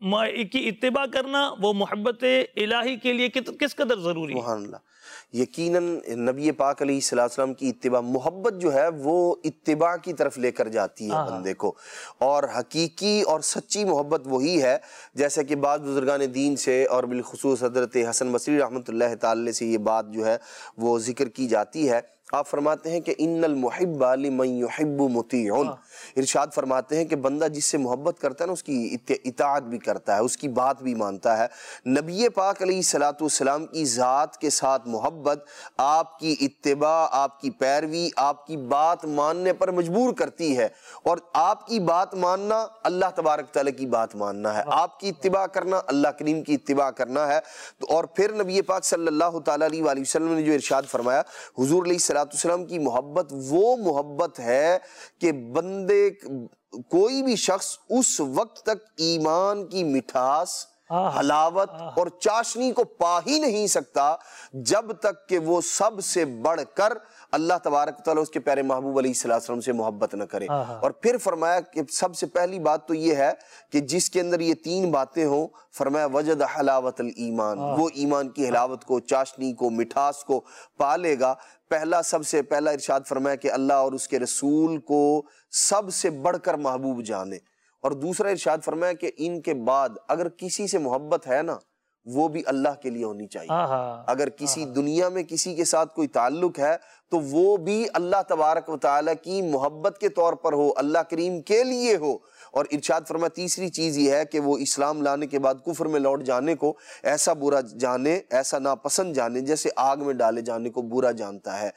کی اتباع کرنا وہ محبت الہی کے لیے کس قدر ضروری ہے؟ سبحان اللہ. یقیناً نبی پاک علیہ الصلوۃ والسلام کی اتباع، محبت جو ہے وہ اتباع کی طرف لے کر جاتی ہے بندے کو، اور حقیقی اور سچی محبت وہی ہے جیسے کہ بعض بزرگان دین سے اور بالخصوص حضرت حسن بصری رحمۃ اللہ تعالی سے یہ بات جو ہے وہ ذکر کی جاتی ہے. آپ فرماتے ہیں کہ ان المحب لمن یحب مطیع، ارشاد فرماتے ہیں کہ بندہ جس سے محبت کرتا ہے نا اس کی اطاعت بھی کرتا ہے، اس کی بات بھی مانتا ہے. نبی پاک علیہ الصلوۃ والسلام کی ذات کے ساتھ محبت آپ کی اتباع، آپ کی پیروی، آپ کی بات ماننے پر مجبور کرتی ہے، اور آپ کی بات ماننا اللہ تبارک تعالیٰ کی بات ماننا ہے، آپ کی اتباع کرنا اللہ کریم کی اتباع کرنا ہے. اور پھر نبی پاک صلی اللہ تعالیٰ علیہ وآلہ وسلم نے جو ارشاد فرمایا، حضور علیہ الصلوۃ والسلام کی محبت وہ محبت ہے کہ بندے کوئی بھی شخص اس وقت تک ایمان کی مٹھاس، حلاوت اور چاشنی کو پا ہی نہیں سکتا جب تک کہ وہ سب سے بڑھ کر اللہ تبارک تعالیٰ اس کے پیارے محبوب علیہ الصلوۃ والسلام سے محبت نہ کرے. اور پھر فرمایا کہ سب سے پہلی بات تو یہ ہے کہ جس کے اندر یہ تین باتیں ہوں، فرمایا وجد حلاوت الایمان، وہ ایمان کی حلاوت کو، چاشنی کو، مٹھاس کو پا لے گا. پہلا سب سے پہلا ارشاد فرمایا کہ اللہ اور اس کے رسول کو سب سے بڑھ کر محبوب جانے، اور دوسرا ارشاد فرمایا کہ ان کے بعد اگر کسی سے محبت ہے نا وہ بھی اللہ کے لیے ہونی چاہیے. اگر کسی دنیا میں کسی کے ساتھ کوئی تعلق ہے تو وہ بھی اللہ تبارک و تعالیٰ کی محبت کے طور پر ہو، اللہ کریم کے لیے ہو. اور ارشاد فرمایا تیسری چیز یہ ہے کہ وہ اسلام لانے کے بعد کفر میں لوٹ جانے کو ایسا برا جانے، ایسا ناپسند جانے جیسے آگ میں ڈالے جانے کو برا جانتا ہے.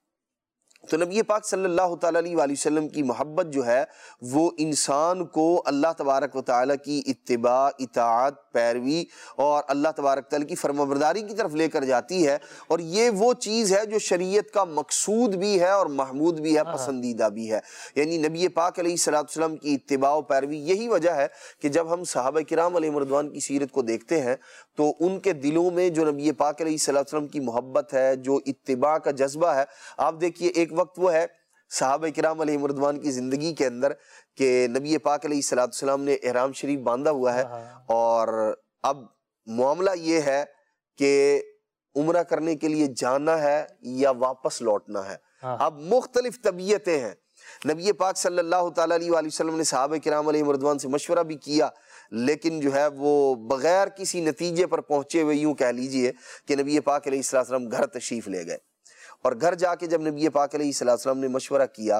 تو نبی پاک صلی اللہ تعالیٰ علیہ وآلہ وسلم کی محبت جو ہے وہ انسان کو اللہ تبارک و تعالیٰ کی اتباع، اطاعت، پیروی اور اللہ تبارک تعالیٰ کی فرمانبرداری کی طرف لے کر جاتی ہے. اور یہ وہ چیز ہے جو شریعت کا مقصود بھی ہے اور محمود بھی ہے، پسندیدہ بھی ہے. یعنی نبی پاک علیہ الصلوۃ والسلام کی اتباع و پیروی، یہی وجہ ہے کہ جب ہم صحابہ کرام علیہم رضوان کی سیرت کو دیکھتے ہیں تو ان کے دلوں میں جو نبی پاک علیہ الصلوۃ والسلام کی محبت ہے، جو اتباع کا جذبہ ہے، آپ دیکھیے ایک وقت وہ ہے صحابہ کرام علیہم رضوان کی زندگی کے اندر کہ نبی پاک علیہ الصلوۃ والسلام نے احرام شریف باندھا ہوا ہے، اور اب معاملہ یہ ہے کہ عمرہ کرنے کے لیے جانا ہے یا واپس لوٹنا ہے. اب مختلف طبیعتیں ہیں. نبی پاک صلی اللہ تعالیٰ علیہ وآلہ وسلم نے صحابہ کرام علیہم رضوان سے مشورہ بھی کیا، لیکن جو ہے وہ بغیر کسی نتیجے پر پہنچے ہوئے یوں کہہ لیجئے کہ نبی پاک علیہ الصلوۃ والسلام گھر تشریف لے گئے. اور گھر جا کے جب نبی پاک علیہ الصلوۃ والسلام نے مشورہ کیا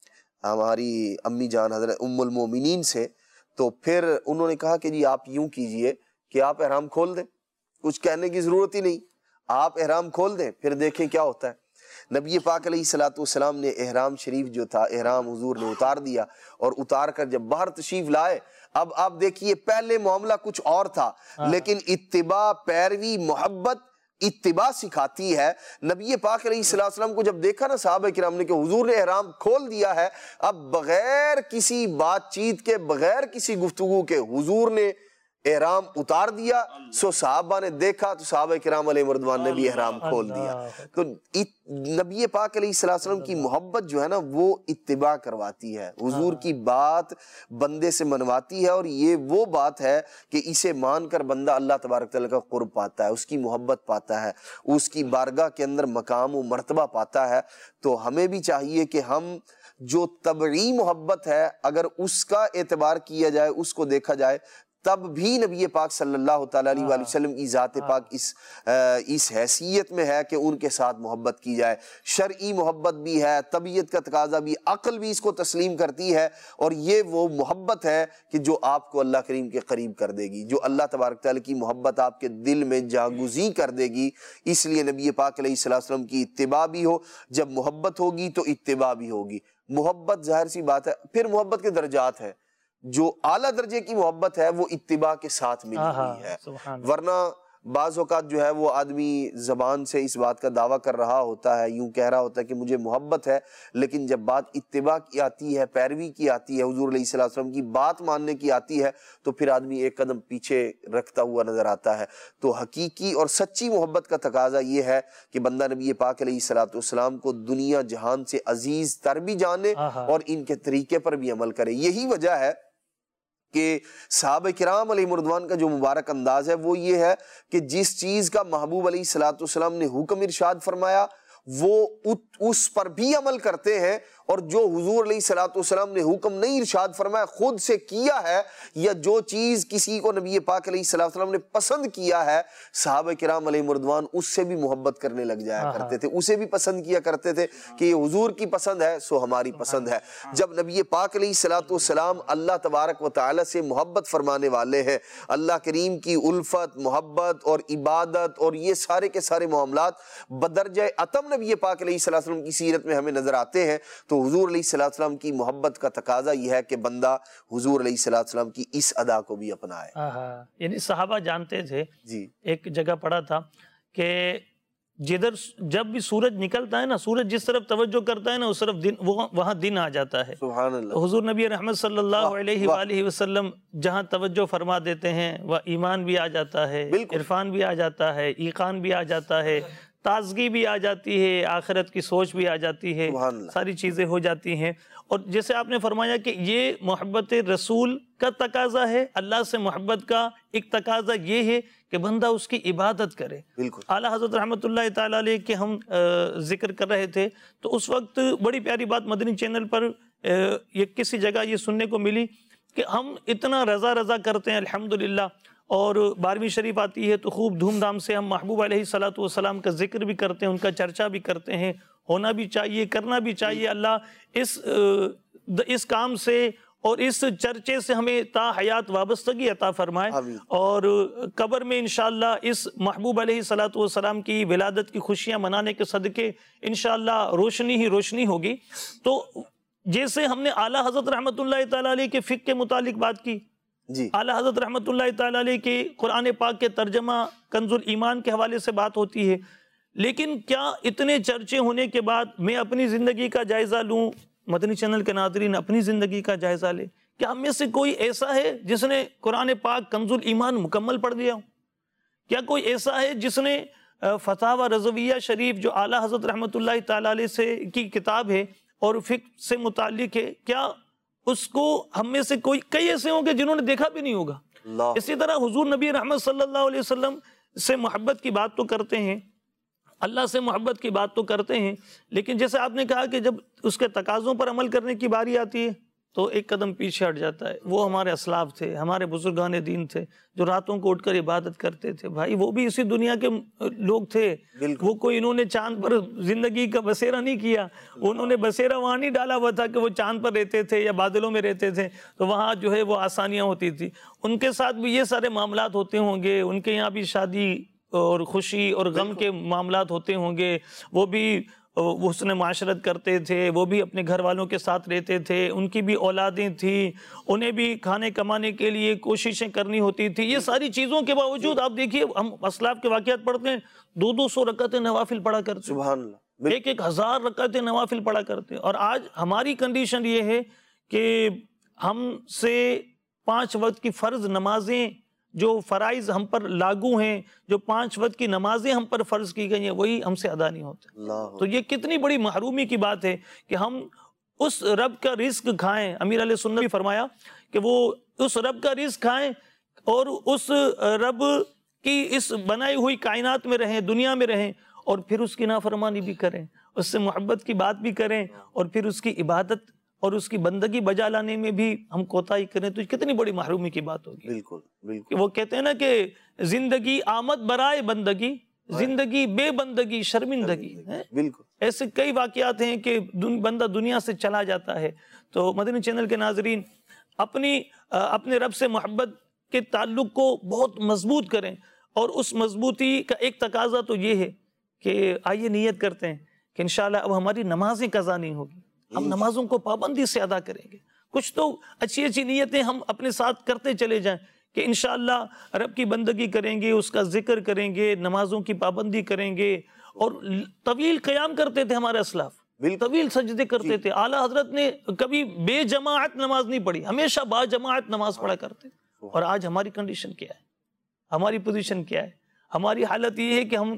ہماری امی جان حضرت ام المومنین سے، تو پھر انہوں نے کہا کہ جی آپ یوں کیجئے کہ آپ احرام کھول دیں، کچھ کہنے کی ضرورت ہی نہیں، آپ احرام کھول دیں پھر دیکھیں کیا ہوتا ہے. نبی پاک علیہ الصلوۃ والسلام نے احرام شریف جو تھا، احرام حضور نے اتار دیا، اور اتار کر جب باہر تشریف لائے، اب آپ دیکھیے پہلے معاملہ کچھ اور تھا، لیکن اتباع، پیروی، محبت اتباع سکھاتی ہے. نبی پاک علیہ الصلوۃ والسلام کو جب دیکھا نا صحابہ کرام نے کہ حضور نے احرام کھول دیا ہے، اب بغیر کسی بات چیت کے، بغیر کسی گفتگو کے حضور نے احرام اتار دیا، سو صحابہ نے دیکھا تو صحابہ کرام علیہ رضوان نے بھی احرام کھول دیا. تو نبی پاک علیہ الصلوۃ والسلام کی محبت جو ہے نا وہ اتباع کرواتی ہے، حضور کی بات بندے سے منواتی ہے، اور یہ وہ بات ہے کہ اسے مان کر بندہ اللہ تبارک تعالیٰ کا قرب پاتا ہے، اس کی محبت پاتا ہے، اس کی بارگاہ کے اندر مقام و مرتبہ پاتا ہے. تو ہمیں بھی چاہیے کہ ہم جو طبعی محبت ہے اگر اس کا اعتبار کیا جائے، اس کو دیکھا جائے، تب بھی نبی پاک صلی اللہ تعالیٰ علیہ وآلہ وسلم کی ذات پاک اس اس حیثیت میں ہے کہ ان کے ساتھ محبت کی جائے. شرعی محبت بھی ہے، طبیعت کا تقاضا بھی، عقل بھی اس کو تسلیم کرتی ہے، اور یہ وہ محبت ہے کہ جو آپ کو اللہ کریم کے قریب کر دے گی، جو اللہ تبارک تعالیٰ کی محبت آپ کے دل میں جاگزیں کر دے گی. اس لیے نبی پاک علیہ الصلوۃ والسلام کی اتباع بھی ہو، جب محبت ہوگی تو اتباع بھی ہوگی. محبت ظاہر سی بات ہے، پھر محبت کے درجات ہیں. جو اعلیٰ درجے کی محبت ہے وہ اتباع کے ساتھ ملی ہوئی ہے، ورنہ بعض اوقات جو ہے وہ آدمی زبان سے اس بات کا دعویٰ کر رہا ہوتا ہے، یوں کہہ رہا ہوتا ہے کہ مجھے محبت ہے، لیکن جب بات اتباع کی آتی ہے، پیروی کی آتی ہے، حضور علیہ الصلوۃ والسلام کی بات ماننے کی آتی ہے، تو پھر آدمی ایک قدم پیچھے رکھتا ہوا نظر آتا ہے. تو حقیقی اور سچی محبت کا تقاضا یہ ہے کہ بندہ نبی پاک علیہ الصلوۃ والسلام کو دنیا جہان سے عزیز تر بھی جانے اور ان کے طریقے پر بھی عمل کرے. یہی وجہ ہے کہ صحابہ کرام علیہ رضوان کا جو مبارک انداز ہے وہ یہ ہے کہ جس چیز کا محبوب علیہ الصلوۃ والسلام نے حکم ارشاد فرمایا وہ اس پر بھی عمل کرتے ہیں، اور جو حضور علیہ الصلوۃ والسلام نے حکم نہیں ارشاد فرمایا خود سے کیا ہے، یا جو چیز کسی کو نبی پاک علیہ الصلوۃ والسلام نے پسند کیا ہے، صحابہ کرام علیہ رضوان اس سے بھی محبت کرنے لگ جایا کرتے تھے، اسے بھی پسند کیا کرتے تھے کہ یہ حضور کی پسند ہے سو ہماری پسند ہے۔ جب نبی پاک علیہ الصلوۃ والسلام اللہ تبارک و تعالی سے محبت فرمانے والے ہیں، اللہ کریم کی الفت، محبت اور عبادت اور یہ سارے کے سارے معاملات بدرجہ اتم نبی پاک علیہ الصلوۃ والسلام کی سیرت میں ہمیں نظر آتے ہیں، تو حضور علیہ الصلوۃ والسلام کی محبت کا تقاضا یہ ہے کہ بندہ حضور علیہ الصلوۃ والسلام کی اس ادا کو بھی اپنائے۔ یعنی صحابہ جانتے تھے، جی ایک جگہ پڑھا تھا کہ جدھر جب بھی سورج نکلتا ہے نا، سورج جس طرف توجہ کرتا ہے نا اس طرف دن وہاں دن آ جاتا ہے۔ سبحان اللہ۔ تو حضور نبی رحمت صلی اللہ علیہ وآلہ وسلم جہاں توجہ فرما دیتے ہیں وہ ایمان بھی آ جاتا ہے، عرفان بھی آ جاتا ہے، ایقان بھی آ جاتا ہے، تازگی بھی آ جاتی ہے، آخرت کی سوچ بھی آ جاتی ہے، ساری چیزیں ہو جاتی ہیں۔ اور جیسے آپ نے فرمایا کہ یہ محبت رسول کا تقاضا ہے، اللہ سے محبت کا ایک تقاضا یہ ہے کہ بندہ اس کی عبادت کرے۔ اعلیٰ حضرت رحمت اللہ تعالیٰ علیہ کے ہم ذکر کر رہے تھے تو اس وقت بڑی پیاری بات مدنی چینل پر یہ کسی جگہ یہ سننے کو ملی کہ ہم اتنا رضا رضا کرتے ہیں الحمدللہ، اور بارہویں شریف آتی ہے تو خوب دھوم دھام سے ہم محبوب علیہ الصلوۃ والسلام کا ذکر بھی کرتے ہیں، ان کا چرچا بھی کرتے ہیں، ہونا بھی چاہیے، کرنا بھی چاہیے۔ اللہ اس اس کام سے اور اس چرچے سے ہمیں تا حیات وابستگی عطا فرمائے، اور قبر میں انشاءاللہ اس محبوب علیہ الصلوۃ والسلام کی ولادت کی خوشیاں منانے کے صدقے انشاءاللہ روشنی ہی روشنی ہوگی۔ تو جیسے ہم نے اعلیٰ حضرت رحمت اللہ تعالیٰ علیہ کے فقہ کے متعلق بات کی، جی اعلیٰ حضرت رحمت اللہ تعالیٰ علیہ کے قرآن پاک کے ترجمہ کنز الایمان کے حوالے سے بات ہوتی ہے، لیکن کیا اتنے چرچے ہونے کے بعد میں اپنی زندگی کا جائزہ لوں، مدنی چینل کے ناظرین اپنی زندگی کا جائزہ لیں، کیا ہم میں سے کوئی ایسا ہے جس نے قرآن پاک کنز الایمان مکمل پڑھ دیا ہو؟ کیا کوئی ایسا ہے جس نے فتاوی رضویہ شریف جو اعلیٰ حضرت رحمت اللہ تعالیٰ علیہ سے کی کتاب ہے اور فقہ سے متعلق ہے، کیا اس کو ہم میں سے کوئی کئی ایسے ہوں گے جنہوں نے دیکھا بھی نہیں ہوگا؟ اسی طرح حضور نبی رحمت صلی اللہ علیہ وسلم سے محبت کی بات تو کرتے ہیں، اللہ سے محبت کی بات تو کرتے ہیں، لیکن جیسے آپ نے کہا کہ جب اس کے تقاضوں پر عمل کرنے کی باری آتی ہے تو ایک قدم پیچھے ہٹ جاتا ہے۔ وہ ہمارے اسلاف تھے، ہمارے بزرگان دین تھے جو راتوں کو اٹھ کر عبادت کرتے تھے، بھائی وہ بھی اسی دنیا کے لوگ تھے، وہ کوئی انہوں نے چاند پر زندگی کا بسیرا نہیں کیا، انہوں نے بسیرا وہاں نہیں ڈالا ہوا تھا کہ وہ چاند پر رہتے تھے یا بادلوں میں رہتے تھے تو وہاں جو ہے وہ آسانیاں ہوتی تھی، ان کے ساتھ بھی یہ سارے معاملات ہوتے ہوں گے، ان کے یہاں بھی شادی اور خوشی اور غم کے معاملات ہوتے ہوں گے، وہ بھی حسن معاشرت کرتے تھے، وہ بھی اپنے گھر والوں کے ساتھ رہتے تھے، ان کی بھی اولادیں تھیں، انہیں بھی کھانے کمانے کے لیے کوششیں کرنی ہوتی تھی۔ یہ ساری چیزوں کے باوجود آپ دیکھیے ہم اسلاف کے واقعات پڑھتے ہیں، دو دو سو رکعتیں نوافل پڑھا کرتے، سبحان اللہ، ایک ایک ہزار رکعتیں نوافل پڑھا کرتے۔ اور آج ہماری کنڈیشن یہ ہے کہ ہم سے پانچ وقت کی فرض نمازیں جو فرائض ہم پر لاگو ہیں، جو پانچ وقت کی نمازیں ہم پر فرض کی گئی ہیں، وہی ہم سے ادا نہیں ہوتے۔ تو یہ کتنی بڑی محرومی کی بات ہے کہ ہم اس رب کا رزق کھائیں۔ امیر علیہ سنت بھی فرمایا کہ وہ اس رب کا رزق کھائیں اور اس رب کی اس بنائی ہوئی کائنات میں رہیں، دنیا میں رہیں، اور پھر اس کی نافرمانی بھی کریں، اس سے محبت کی بات بھی کریں، اور پھر اس کی عبادت اور اس کی بندگی بجا لانے میں بھی ہم کوتاہی کریں، تو کتنی بڑی محرومی کی بات ہوگی۔ بالکل بالکل، وہ کہتے ہیں نا کہ زندگی آمد برائے بندگی، زندگی بے بندگی شرمندگی۔ بالکل ایسے کئی واقعات ہیں کہ بندہ دنیا سے چلا جاتا ہے۔ تو مدنی چینل کے ناظرین اپنی اپنے رب سے محبت کے تعلق کو بہت مضبوط کریں، اور اس مضبوطی کا ایک تقاضا تو یہ ہے کہ آئیے نیت کرتے ہیں کہ انشاءاللہ اب ہماری نمازیں قضا نہیں ہوگی، ہم نمازوں کو پابندی سے ادا کریں گے۔ کچھ تو اچھی اچھی نیتیں ہم اپنے ساتھ کرتے چلے جائیں کہ انشاءاللہ رب کی بندگی کریں گے، اس کا ذکر کریں گے، نمازوں کی پابندی کریں گے، اور طویل قیام کرتے تھے ہمارے اسلاف، طویل سجدے کرتے تھے۔ اعلیٰ حضرت نے کبھی بے جماعت نماز نہیں پڑھی، ہمیشہ با جماعت نماز پڑھا کرتے۔ اور آج ہماری کنڈیشن کیا ہے، ہماری پوزیشن کیا ہے؟ ہماری حالت یہ ہے کہ ہم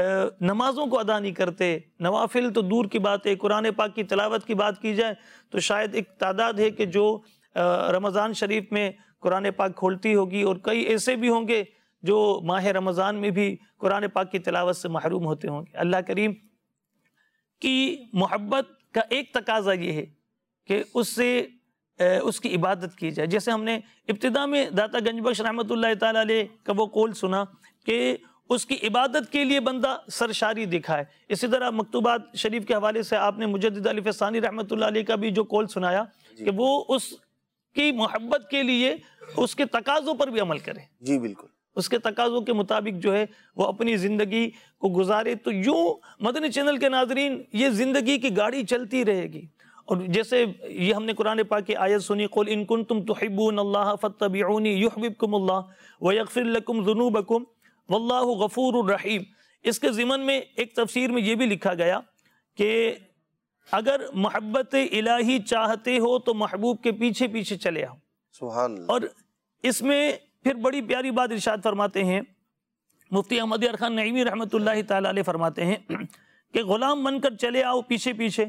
نمازوں کو ادا نہیں کرتے، نوافل تو دور کی بات ہے، قرآن پاک کی تلاوت کی بات کی جائے تو شاید ایک تعداد ہے کہ جو رمضان شریف میں قرآن پاک کھولتی ہوگی، اور کئی ایسے بھی ہوں گے جو ماہ رمضان میں بھی قرآن پاک کی تلاوت سے محروم ہوتے ہوں گے۔ اللہ کریم کی محبت کا ایک تقاضا یہ ہے کہ اس سے اس کی عبادت کی جائے۔ جیسے ہم نے ابتدا میں داتا گنج بخش رحمۃ اللہ تعالیٰ علیہ کا وہ قول سنا کہ اس کی عبادت کے لیے بندہ سرشاری دکھائے، اسی طرح مکتوبات شریف کے حوالے سے آپ نے مجدد علی فسانی رحمۃ اللہ علیہ کا بھی جو قول سنایا کہ وہ اس کی محبت کے لیے اس کے تقاضوں پر بھی عمل کرے، جی بالکل، اس کے تقاضوں کے مطابق جو ہے وہ اپنی زندگی کو گزارے۔ تو یوں مدنی چینل کے ناظرین یہ زندگی کی گاڑی چلتی رہے گی، اور جیسے یہ ہم نے قرآن پاک کی آیت سنی، قل ان کنتم تحبون اللہ فاتبعونی یحببکم اللہ ویغفر لکم ذنوبکم واللہ غفور الرحیم۔ اس کے ضمن میں ایک تفسیر میں یہ بھی لکھا گیا کہ اگر محبت الہی چاہتے ہو تو محبوب کے پیچھے پیچھے چلے آؤ۔ سبحان اللہ۔ اور اس میں پھر بڑی پیاری بات ارشاد فرماتے ہیں مفتی احمد یار خان نعیمی رحمۃ اللہ تعالیٰ علیہ، فرماتے ہیں کہ غلام بن کر چلے آؤ پیچھے پیچھے،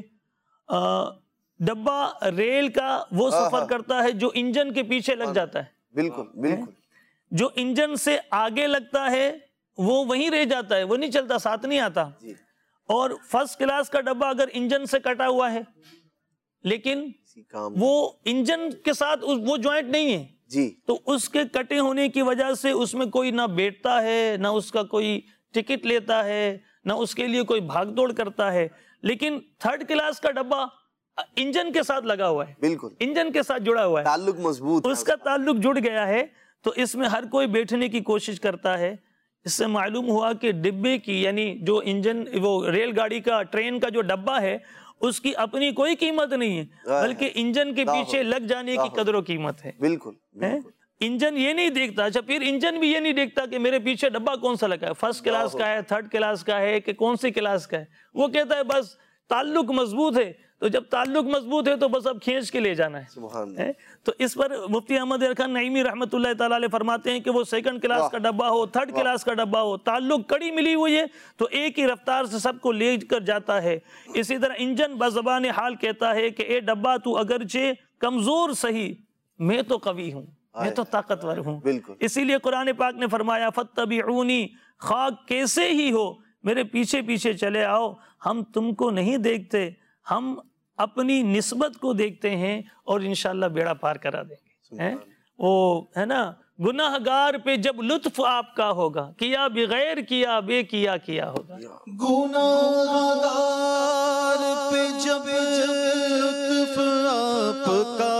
ڈبہ ریل کا وہ سفر کرتا ہے جو انجن کے پیچھے لگ جاتا ہے، بالکل بالکل، جو انجن سے آگے لگتا ہے وہ وہیں رہ جاتا ہے، وہ نہیں چلتا، ساتھ نہیں آتا۔ اور فرسٹ کلاس کا ڈبہ اگر انجن سے کٹا ہوا ہے لیکن وہ انجن کے ساتھ وہ جوائنٹ نہیں ہے جی، تو اس کے کٹے ہونے کی وجہ سے اس میں کوئی نہ بیٹھتا ہے، نہ اس کا کوئی ٹکٹ لیتا ہے، نہ اس کے لیے کوئی بھاگ دوڑ کرتا ہے۔ لیکن تھرڈ کلاس کا ڈبہ انجن کے ساتھ لگا ہوا ہے، بالکل انجن کے ساتھ جڑا ہوا ہے، تعلق مضبوط، اس کا تعلق جڑ گیا ہے، تو اس میں ہر کوئی بیٹھنے کی کوشش کرتا ہے۔ اس سے معلوم ہوا کہ ڈبے کی یعنی جو انجن وہ ریل گاڑی کا ٹرین کا جو ڈبہ ہے اس کی اپنی کوئی قیمت نہیں ہے، بلکہ انجن کے پیچھے لگ جانے کی قدر و قیمت ہے۔ بالکل، انجن یہ نہیں دیکھتا، اچھا پھر انجن بھی یہ نہیں دیکھتا کہ میرے پیچھے ڈبہ کون سا لگا ہے، فرسٹ کلاس کا ہے، تھرڈ کلاس کا ہے کہ کون سی کلاس کا ہے، وہ کہتا ہے بس تعلق مضبوط ہے، تو جب تعلق مضبوط ہے تو بس اب کھینچ کے لے جانا ہے۔ تو اس پر مفتی احمد یار خان نعیمی رحمۃ اللہ تعالیٰ علیہ فرماتے ہیں کہ وہ سیکنڈ کلاس کا ڈبہ ہو، تھرڈ کلاس کا ڈبہ ہو، تعلق کڑی ملی ہوئی ہے تو ایک ہی رفتار سے سب کو لے کر جاتا ہے۔ اسی طرح انجن بزبان حال کہتا ہے کہ اے ڈبہ تو اگرچہ کمزور سہی، میں تو قوی ہوں، میں تو طاقتور ہوں۔ اسی لیے قرآن پاک نے فرمایا فاتبعونی، خاک کیسے ہی ہو میرے پیچھے پیچھے چلے آؤ، ہم تم کو نہیں دیکھتے، ہم اپنی نسبت کو دیکھتے ہیں اور انشاءاللہ بیڑا پار کرا دیں گے۔ وہ ہے نا، گناہ گار پہ جب لطف آپ کا ہوگا، کیا بغیر کیا بے کیا کیا ہوگا۔ گناہ گار پہ جب لطف آپ کا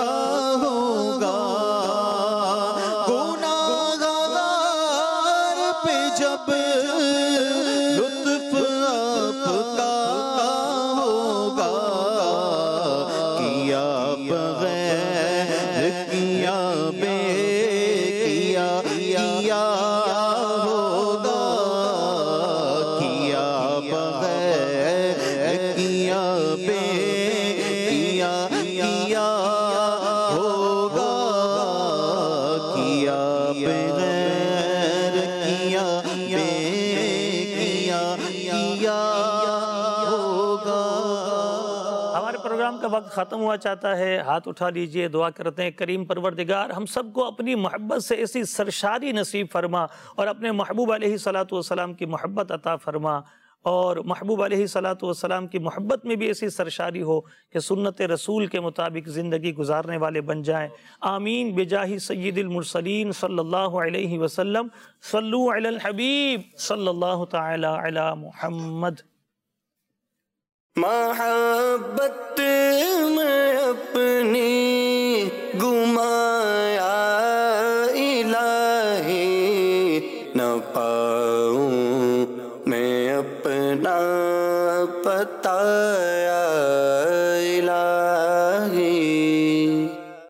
ہوگا، گناہ گار پہ جب لطف آپ کا ہوگا، کیا بغیر کیا بے کیا کیا ہوگا، کیا بغیر کیا بے کیا کیا ہوگا، کیا بغیر کیا بے کیا کیا ہوگا۔ ہمارے پروگرام کا وقت ختم ہوا چاہتا ہے، ہاتھ اٹھا لیجئے، دعا کرتے ہیں کریم پروردگار ہم سب کو اپنی محبت سے ایسی سرشاری نصیب فرما، اور اپنے محبوب علیہ الصلوۃ والسلام کی محبت عطا فرما، اور محبوب علیہ الصلوۃ والسلام کی محبت میں بھی ایسی سرشاری ہو کہ سنت رسول کے مطابق زندگی گزارنے والے بن جائیں۔ آمین بجاہ سید المرسلین صلی اللہ علیہ وسلم، صلو علی الحبیب صلی اللہ تعالی علی محمد۔ محبت